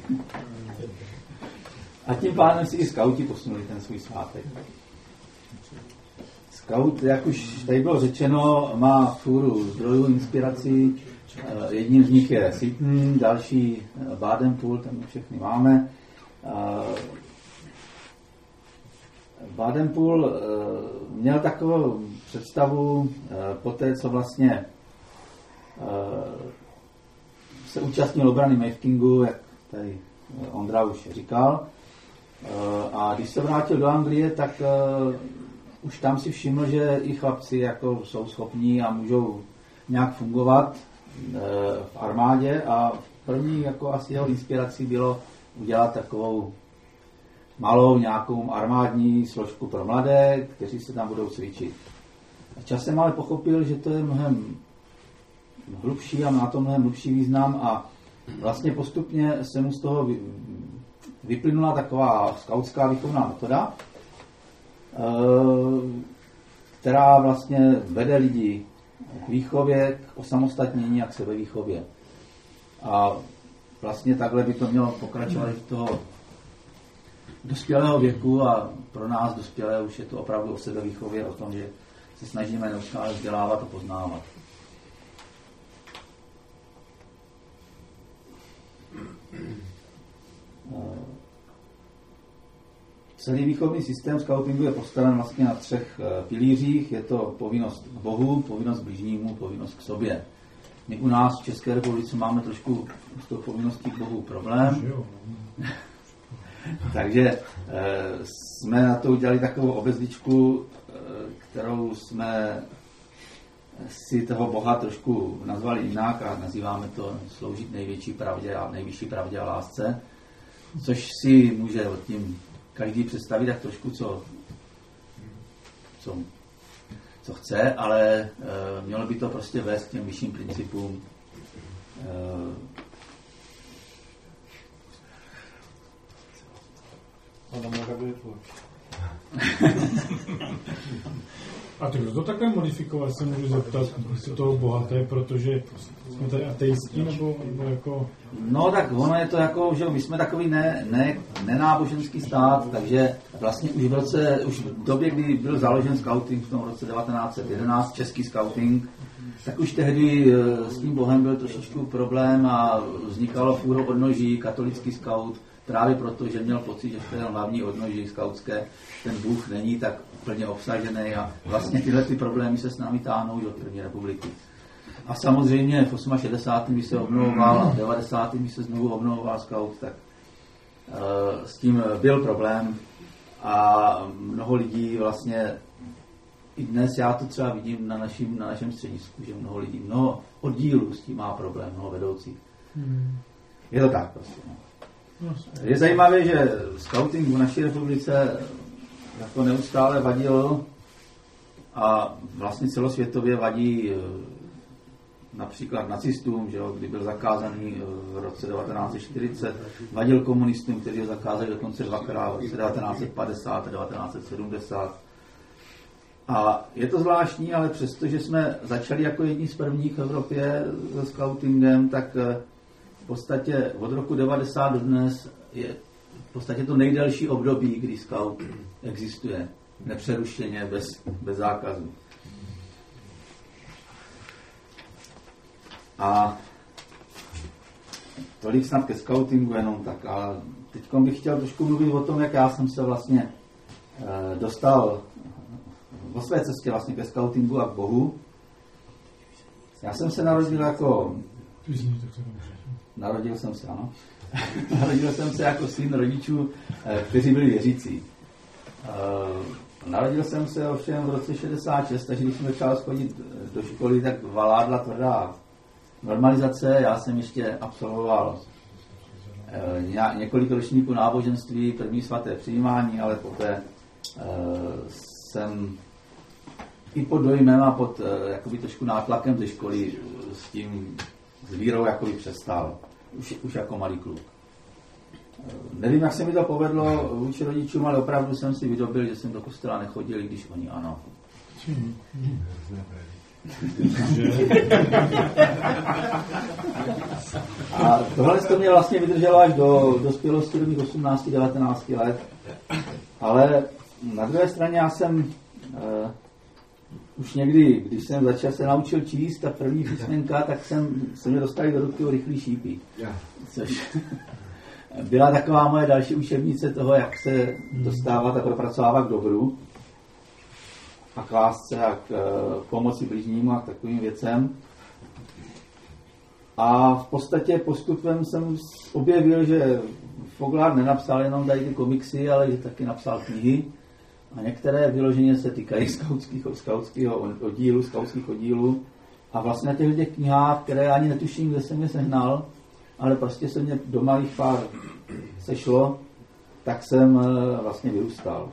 A tím pádem si i skauti posunuli ten svůj svátek. Skaut, jak už tady bylo řečeno, má fůru zdrojů inspirací. Jedním z nich je Sitton, další Baden-Powell, tam všechny máme. Baden-Powell měl takovou představu po té, co vlastně se účastnil obrany Mafekingu, jak tady Ondra už říkal. A když se vrátil do Anglie, tak už tam si všiml, že i chlapci jako jsou schopní a můžou nějak fungovat v armádě a první jako asi jeho inspirací bylo udělat takovou malou nějakou armádní složku pro mladé, kteří se tam budou cvičit. A časem ale pochopil, že to je mnohem hlubší a má to mnohem hlubší význam a vlastně postupně se mu z toho vyplynula taková skautská výchovná metoda, která vlastně vede lidi k výchově, k osamostatnění a k sebevýchově. A vlastně takhle by to mělo pokračovat v toho dospělého věku a pro nás dospělé už je to opravdu o sebevýchově, o tom, že se snažíme neustále vzdělávat a poznávat. Celý výchovný systém skautingu je postaven vlastně na třech pilířích. Je to povinnost k Bohu, povinnost k bližnímu, povinnost k sobě. My u nás v České republice máme trošku s tou povinností k Bohu problém. Takže e, jsme na to udělali takovou obezličku, e, kterou jsme si toho Boha trošku nazvali jinak a nazýváme to sloužit největší pravdě a nejvyšší pravdě a lásce, což si může od tím každý představit tak trošku, co, co, co chce, ale e, mělo by to prostě vést k těm vyšším principům. E, A ty kdo to takhle modifikoval, se můžu zeptat, jestli toho Boha, to je protože jsme tady ateisti, nebo, nebo jako... No tak ono je to jako, že my jsme takový ne, ne, nenáboženský stát, takže vlastně už v roce, už v době, kdy byl založen skauting v tom roce devatenáct set jedenáct, český skauting, tak už tehdy s tím Bohem byl trošičku problém a vznikalo fůro odnoží, katolický skaut, právě proto, že měl pocit, že v té hlavní odnoží skautské ten Bůh není tak plně obsažený a vlastně tyhle ty problémy se s námi táhnou od první republiky. A samozřejmě v šedesátém osmém když se obnovoval a v devadesátém když se znovu obnovoval skaut, tak uh, s tím byl problém a mnoho lidí vlastně i dnes já to třeba vidím na, našim, na našem středisku, že mnoho lidí, mnoho oddílů s tím má problém, mnoho vedoucích. Je to tak prostě. No. Je zajímavé, že skauting v naší republice jako neustále vadil a vlastně celosvětově vadí například nacistům, že jo, kdy byl zakázaný v roce devatenáct set čtyřicet, vadil komunistům, kteří ho zakázali dokonce dvakrát v roce devatenáct set padesát a devatenáct set sedmdesát. A je to zvláštní, ale přesto, že jsme začali jako jedni z prvních v Evropě se skautingem, tak v podstatě od roku devadesát do dnes je v podstatě to nejdelší období, kdy scout existuje nepřerušeně, bez, bez zákazu. A tolik snad ke skautingu jenom tak. A teď bych chtěl trošku mluvit o tom, jak já jsem se vlastně e, dostal o své cestě vlastně ke skautingu a k Bohu. Já jsem se narodil jako... Narodil jsem se, ano. Narodil jsem se jako syn rodičů, kteří byli věřící. Narodil jsem se ovšem v roce šedesát šest, takže když jsem začal chodit do školy, tak valádla tvrdá normalizace. Já jsem ještě absolvoval několik ročníků náboženství, první svaté přijímání, ale poté jsem i pod dojmem a pod jakoby trošku nátlakem ze školy s tím, s vírou jakoby přestal. Už, už jako malý kluk. Nevím, jak se mi to povedlo vůči rodičům, ale opravdu jsem si vydobil, že jsem do kostela nechodil, i když oni ano. A tohle to mě vlastně vydrželo až do dospělosti, do mých osmnácti devatenácti let. Ale na druhé straně já jsem uh, už někdy, když jsem začal se naučil číst ta první písmenka, tak jsem se mě dostali do ruky o rychlý šípy. Což byla taková moje další učebnice toho, jak se dostávat a propracovávat k dobru a k lásce a k uh, pomoci bližnímu a k takovým věcem. A v podstatě postupem jsem objevil, že Foglár nenapsal jenom tady ty komiksy, ale že taky napsal knihy. A některé vyloženě se týkají skautského, skautského oddílu, skautských oddílů. A vlastně na těch, těch knihách, které ani netuším, kde jsem je sehnal, ale prostě se mě doma jich pár sešlo, tak jsem vlastně vyrůstal.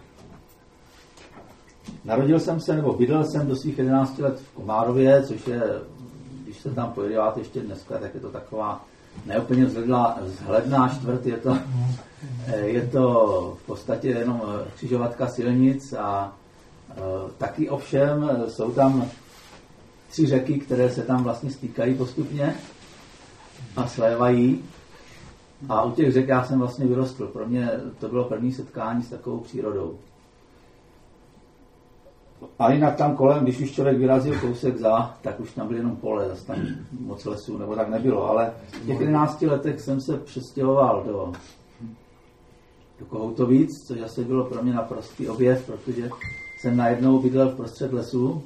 Narodil jsem se, nebo bydlel jsem do svých jedenácti let v Komárově, což je, když se tam pojedíváte ještě dneska, tak je to taková neúplně vzhledná čtvrt, je to, je to v podstatě jenom křižovatka silnic a taky ovšem jsou tam tři řeky, které se tam vlastně stýkají postupně a slévají. A u těch řek já jsem vlastně vyrostl. Pro mě to bylo první setkání s takovou přírodou. A jinak tam kolem, když už člověk vyrazil kousek za, tak už tam byly jenom pole, zase tam moc lesů, nebo tak nebylo. Ale v těch jedenácti letech jsem se přestěhoval do, do Kohoutovic, což asi bylo pro mě naprostý objev, protože jsem najednou bydlel v prostřed lesu.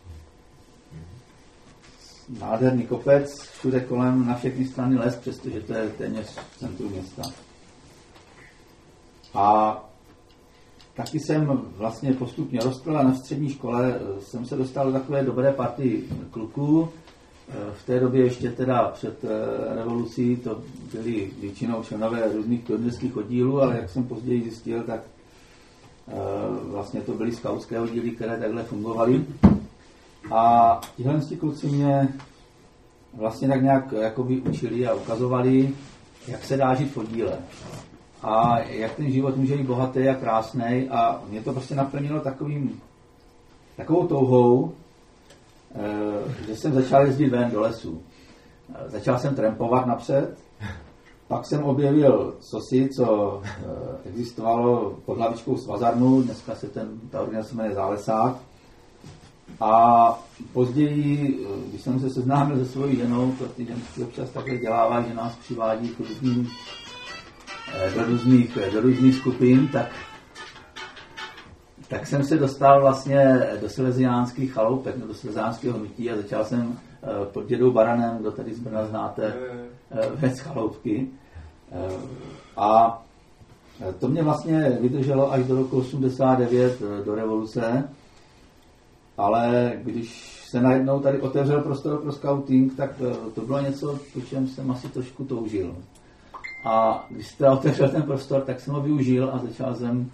Nádherný kopec, všude kolem, na všechny strany les, přestože to je téměř v centru města. A taky jsem vlastně postupně rostl a na střední škole jsem se dostal do takové dobré party kluků. V té době ještě teda před revolucí to byli většinou členové různých pionýrských oddílů, ale jak jsem později zjistil, tak vlastně to byly skautské oddíly, které takhle fungovaly. A tihle kluci mě vlastně tak nějak jakoby učili a ukazovali, jak se dá žít v oddíle. A jak ten život může být bohatý a krásný. A mě to prostě naplnilo takovým, takovou touhou, že jsem začal jezdit ven do lesu. Začal jsem trampovat napřed, pak jsem objevil cosi, co existovalo pod hlavičkou Svazarnu, dneska se ten, ta organizace jmenuje Zálesák. A později, když jsem se seznámil se svojí ženou, protože ženský občas takhle dělává, že nás přivádí k různým, do, různých, do různých skupin, tak, tak jsem se dostal vlastně do Silesiánských chaloupek, do Silesiánského hnutí a začal jsem pod dědou Baranem, kdo tady z Brna znáte, vést chaloupky. A to mě vlastně vydrželo až do roku osmdesát devět, do revoluce. Ale když se najednou tady otevřel prostor pro skauting, tak to bylo něco, po čem jsem asi trošku toužil. A když se otevřel ten prostor, tak jsem ho využil a začal jsem,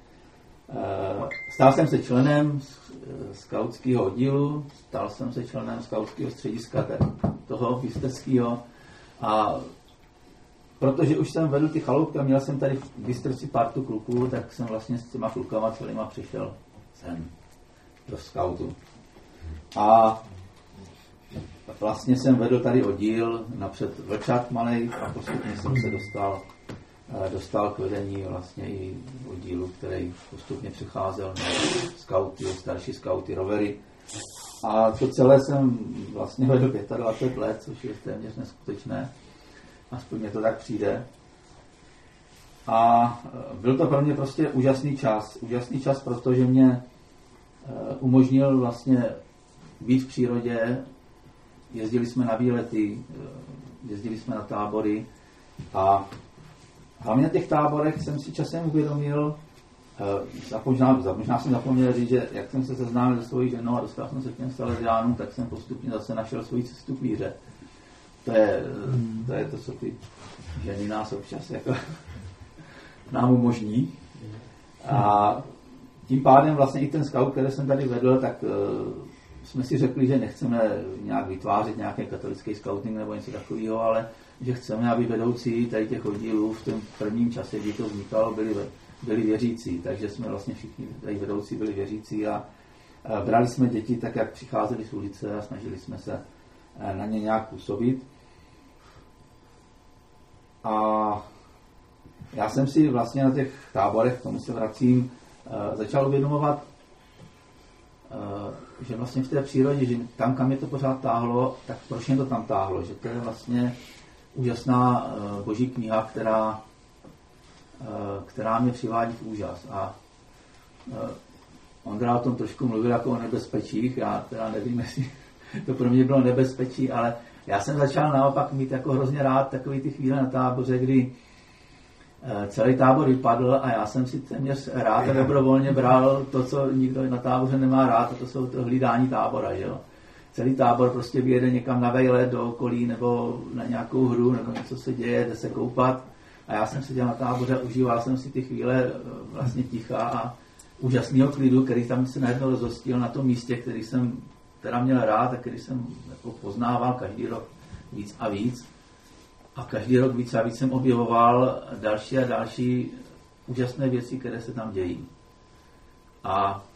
stal jsem se členem skautského oddílu, stal jsem se členem skautského střediska toho Bystrského. A protože už jsem vedl ty chaloupky a měl jsem tady v Bystrci partu kluků, tak jsem vlastně s těma klukama celýma přišel sem do skautu. A vlastně jsem vedl tady oddíl napřed vlčák malej a postupně jsem se dostal, dostal k vedení vlastně i oddílu, který postupně přecházel na skauty, starší skauty, rovery. A to celé jsem vlastně vedl dvacet pět let, což je téměř neskutečné. Aspoň mě to tak přijde. A byl to pro mě prostě úžasný čas. Úžasný čas, protože mě umožnil vlastně být v přírodě. Jezdili jsme na výlety, jezdili jsme na tábory a hlavně na těch táborech jsem si časem uvědomil, možná, možná jsem zapomněl říct, že jak jsem se seznámil se svojí ženou a dostal jsem se k těm salesiánům, tak jsem postupně zase našel svoji cestu k víře. To je, to je to, co ty ženy nás občas jako nám umožní. A tím pádem vlastně i ten scout, který jsem tady vedl, tak uh, jsme si řekli, že nechceme nějak vytvářet nějaký katolický scouting nebo něco takového, ale že chceme, aby vedoucí tady těch oddílů v tom prvním čase, kdy to vznikalo, byli, byli věřící. Takže jsme vlastně všichni tady vedoucí byli věřící a uh, brali jsme děti tak, jak přicházeli z ulice a snažili jsme se uh, na ně nějak působit. A já jsem si vlastně na těch táborech, k tomu se vracím, začal uvědomovat, že vlastně v té přírodě, že tam, kam je to pořád táhlo, tak proč mě to tam táhlo, že to je vlastně úžasná boží kniha, která, která mě přivádí v úžas. A Ondra o tom trošku mluvil jako o nebezpečích, já teda nevím, jestli to pro mě bylo nebezpečí, ale já jsem začal naopak mít jako hrozně rád takový ty chvíle na táboře, kdy celý tábor vypadl a já jsem si téměř rád a dobrovolně bral to, co nikdo na táboře nemá rád, a to jsou to hlídání tábora. Že jo? Celý tábor prostě vyjede někam na vejlet do okolí nebo na nějakou hru nebo něco se děje, jde se koupat. A já jsem seděl na táboře, užíval jsem si ty chvíle vlastně ticha a úžasného klidu, který tam se najednou rozhostil na tom místě, který jsem teda měl rád a který jsem jako poznával každý rok víc a víc. A každý rok víc a víc jsem objevoval další a další úžasné věci, které se tam dějí. A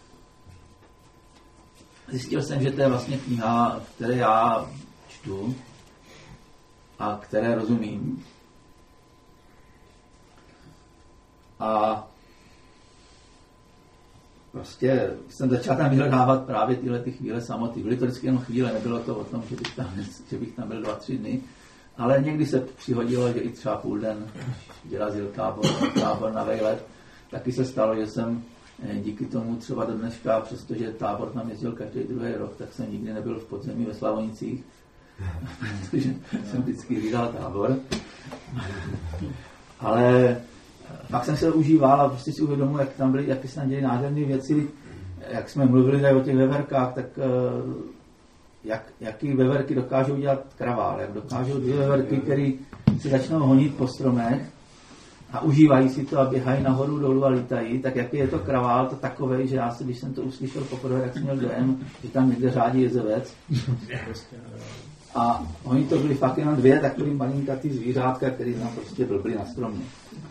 zjistil jsem, že to je vlastně kniha, které já čtu a které rozumím. A prostě jsem začal tam vyhledávat právě tyhle ty chvíle samoty. Byly to vždycky jenom chvíle, nebylo to o tom, že bych tam, že bych tam byl dva, tři dny. Ale někdy se přihodilo, že i třeba půl den vyrazil tábor, tábor na vejlet. Taky se stalo, že jsem díky tomu třeba do dneška, přestože tábor tam jezdil každý druhý rok, tak jsem nikdy nebyl v podzemí ve Slavonicích, protože jsem vždycky vydal tábor. Ale pak jsem se užíval a prostě si uvědomil, jak tam byly, jaké se tam dějí nádherné věci. Jak jsme mluvili tady o těch veverkách, tak jak, jaký veverky dokážou dělat kravál, jak dokážou dvě veverky, které se začnou honit po stromech a užívají si to a běhají nahoru dolů a lítají, tak jaký je to kravál, to takovej, že já si, když jsem to uslyšel poprvé, tak jsem měl dojem, že tam někde řádí jezevec. A oni to byli fakt jenom dvě takový malinkatý zvířátka, které tam prostě blbly na stromě.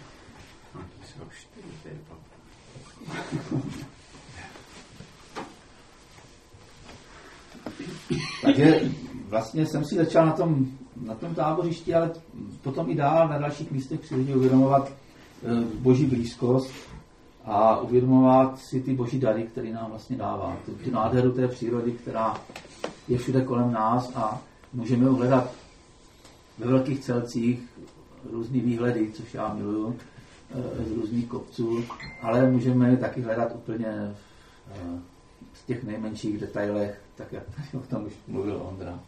Takže vlastně jsem si začal na tom, na tom tábořišti, ale potom i dál na dalších místech přírodě uvědomovat boží blízkost a uvědomovat si ty boží dary, které nám vlastně dává. Tu nádheru té přírody, která je všude kolem nás a můžeme uhledat ve velkých celcích různý výhledy, což já miluju, z různých kopců, ale můžeme taky hledat úplně v těch nejmenších detailech, tak jak o tom už mluvil Ondra.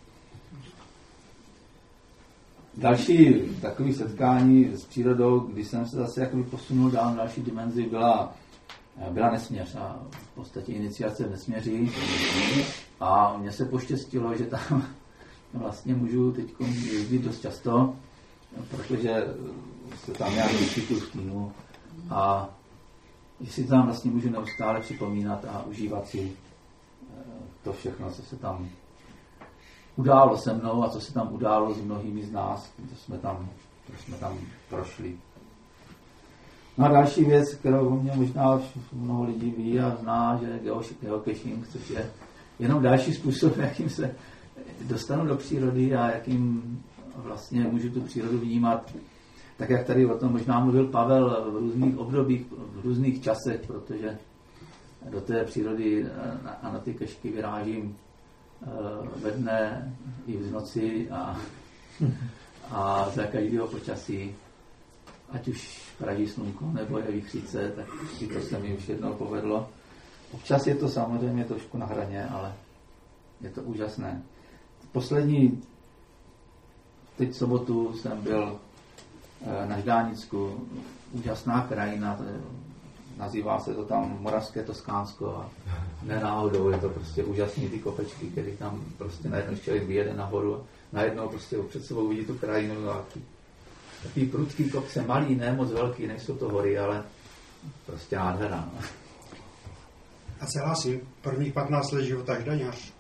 Další takové setkání s přírodou, když jsem se zase jakoby posunul dál na další dimenzi, byla, byla Nesměř a v podstatě iniciace v Nesměří. A mně se poštěstilo, že tam vlastně můžu teď jezdit dost často, protože se tam nějak vycítil v týnu a že si tam vlastně můžu neustále připomínat a užívat si to všechno, co se tam událo se mnou a co se tam událo s mnohými z nás, to jsme tam, to jsme tam prošli. No a další věc, kterou o mě možná mnoho lidí ví a zná, že geocaching, což je jenom další způsob, jakým se dostanu do přírody a jakým vlastně můžu tu přírodu vnímat. Tak jak tady o tom možná mluvil Pavel v různých obdobích, v různých časech, protože do té přírody a na ty kešky vyrážím ve dne i v noci a, a za každého počasí. Ať už praží slunko nebo je výchřice, tak i to se mi už jednou povedlo. Občas je to samozřejmě trošku na hraně, ale je to úžasné. Poslední, teď v sobotu jsem byl na Ždánicku, úžasná krajina, to je, nazývá se to tam Moravské Toskánsko a ne náhodou, je to prostě úžasný ty kopečky, které tam prostě najednou člověk vyjede nahoru a najednou prostě před sebou vidí tu krajinu a ty, takový prudký kopce, malý, ne moc velký, nejsou to hory, ale prostě nádhera. A se hlásím, prvních patnáct let života ždaňař.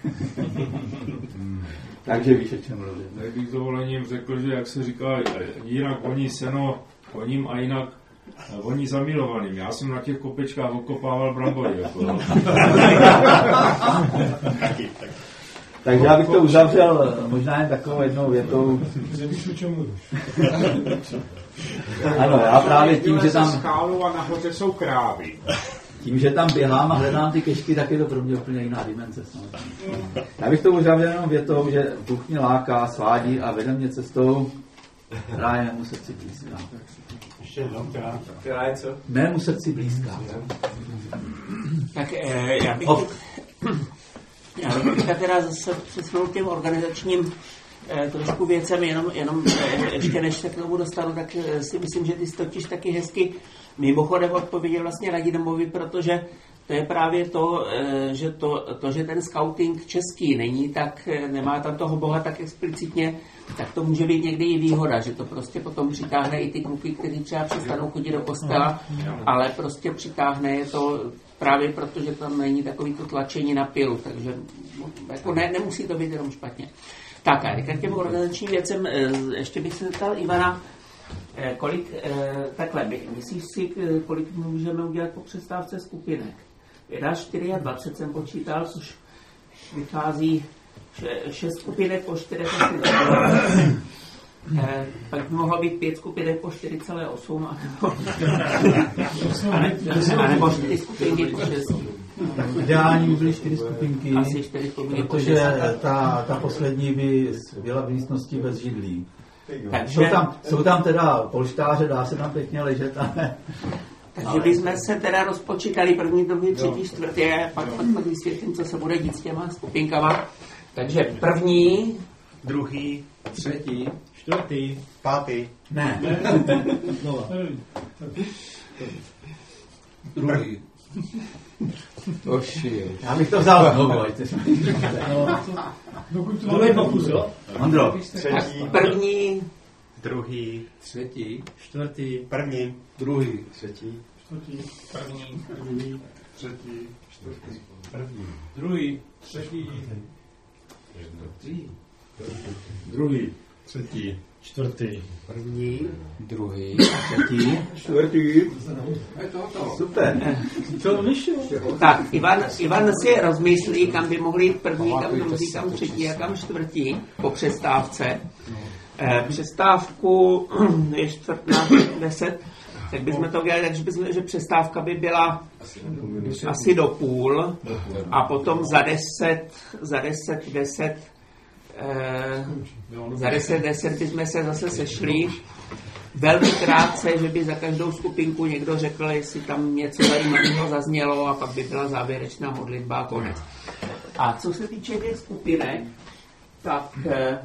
Takže víš, o čem mluvím. Tak bych dovolením řekl, že jak se říká, jinak voní seno voním a jinak voní zamilovaným. Já jsem na těch kopečkách okopával brambory. Jako, no. Takže já bych to uzavřel možná jen takovou jednou větou. Nevíš, o čem mluvíš. Ano, já právě tím, že tam... skálu a nahoře jsou krávy. Tím, že tam běhám a hledám ty kešky, tak je to pro mě úplně jiná dimenze. Samozřejmě. Já bych to uzavřel jenom větou, že Bůh mě láká, svádí a vede mě cestou, která je mému srdci blízká. Ještě jednou, která, která je co? Mému srdci blízká. Tak eh, já bych... Já bych teda zase přesunul těm organizačním eh, trošku věcem, jenom, jenom eh, ještě než se k tomu dostanu, tak eh, si myslím, že ty jsi totiž taky hezky mimochodem odpověděl vlastně Radimovi, protože to je právě to, eh, že to, to, že ten scouting český není, tak eh, nemá tam toho Boha tak explicitně, tak to může být někdy i výhoda, že to prostě potom přitáhne i ty kluky, kteří třeba přestanou chodit do kostela, ale prostě přitáhne je to právě proto, že tam není takový to tlačení na pilu, takže jako ne, nemusí to být jenom špatně. Tak a k těm organizačním věcem ještě bych se zeptal Ivana, kolik, takhle, myslíš si, kolik můžeme udělat po přestávce skupinek? dvacet čtyři jsem počítal, což vychází šest skupinek po čtyři celé osm. Eh, pak by mohlo být pět skupinek po čtyři celé osm a nebo čtyři skupinky po šest. Ideální by byly čtyři skupinky, asi čtyři skupinky, protože ta, ta poslední by byla v místnosti bez židlí. Takže, jsou, tam, jsou tam teda polštáře, dá se tam pěkně ležet, ale... Takže ale... bychom se teda rozpočítali první, druhý, třetí, čtvrtý a pak, pak, pak vysvětlím, co se bude dít s těma skupinkama. Takže první, druhý, Třetí, čtvrtý, pátý. Ne. Znova. druhý. Oši. Já bych to vzal znovu, Dokud to máme pokus, jo? Ondro. Třetí, první, druhý, Třetí, čtvrtý, první, druhý, třetí, Čtvrtý, první, první, třetí, čtvrtý, první, druhý, třetí, Druhý. třetí, čtvrtý, první, druhý, Třetí. čtvrtý. Je to hotovo. Super. Co myšel? tak Ivan, Ivan si rozmyslí, kam by mohli jít první, kam druhý, kam třetí a kam čtvrtý po přestávce. Eh, přestávku je čtvrt na deset, tak bychom to udělali, takže bychom, že přestávka by byla asi do půl a potom za deset, za deset, deset, eh, za deset, deset bychom se zase sešli. Velmi krátce, že by za každou skupinku někdo řekl, jestli tam něco zajímavého zaznělo a pak by byla závěrečná modlitba a konec. A co se týče těch skupinek, tak eh,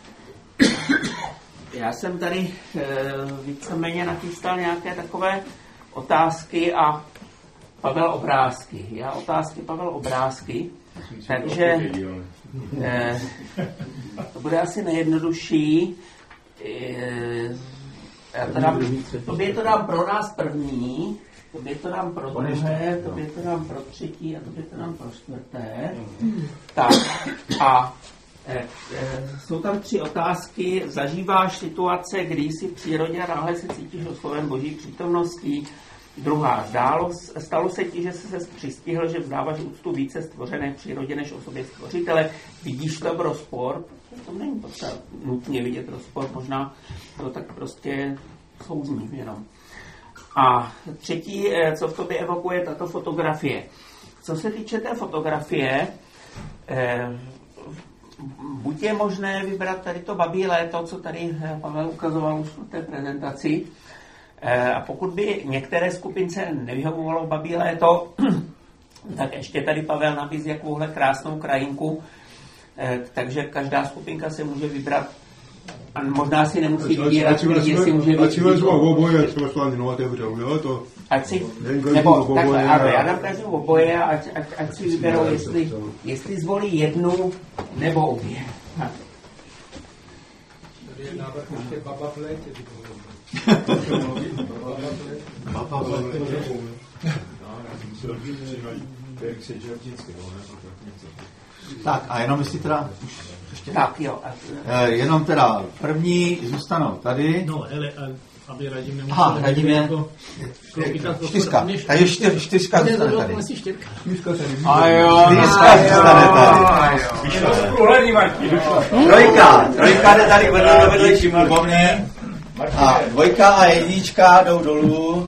já jsem tady e, víceméně nachystal nějaké takové otázky a Pavel obrázky. Já otázky, Pavel obrázky. Takže e, to bude asi nejjednodušší. E, já to dám, tobě to dám pro nás první, tobě to dám pro druhé, tobě to dám pro třetí a tobě to dám pro čtvrté. Tak a Jsou tam tři otázky. Zažíváš situace, kdy jsi v přírodě a náhle se cítíš osloven boží přítomností? Druhá, zdálo, stalo se ti, že jsi se přistihl, že vzdáváš úctu více stvořené přírodě než osobě stvořitele. Vidíš to v rozpor? To není potřeba nutně vidět rozpor, možná to tak prostě souzním jenom. A třetí, co v tobě evokuje tato fotografie. Co se týče té fotografie, eh, buď je možné vybrat tady to babí léto, co tady Pavel ukazoval už v té prezentaci, a pokud by některé skupince nevyhovovalo babí léto, tak ještě tady Pavel nabízí jakouhle krásnou krajinku, takže každá skupinka se může vybrat a možná si nemusí vybírat, jestli může být. Ať si vezmu oboje, třeba slavně otevřou, jo, to... Ať si, nebo takhle, ano, já dám každou oboje a ať, ať, ať si vyberou, jestli, jestli zvolí jednu nebo obě. Tady je návrh ještě baba v létě. Baba v létě. Tak a jenom jestli teda ještě... Tak jo. Eh, jenom teda první zůstanou tady. No, hele, aby Radim nemusel... Aha, Radim je... Čtyřka. A je čtyř, čtyřka zůstane tady. Čtyřka tady. A jo, čtyřka zůstane tady. Trojka. Trojka jde tady vedle vedle Šimlbovny. A dvojka a jednička jdou dolů.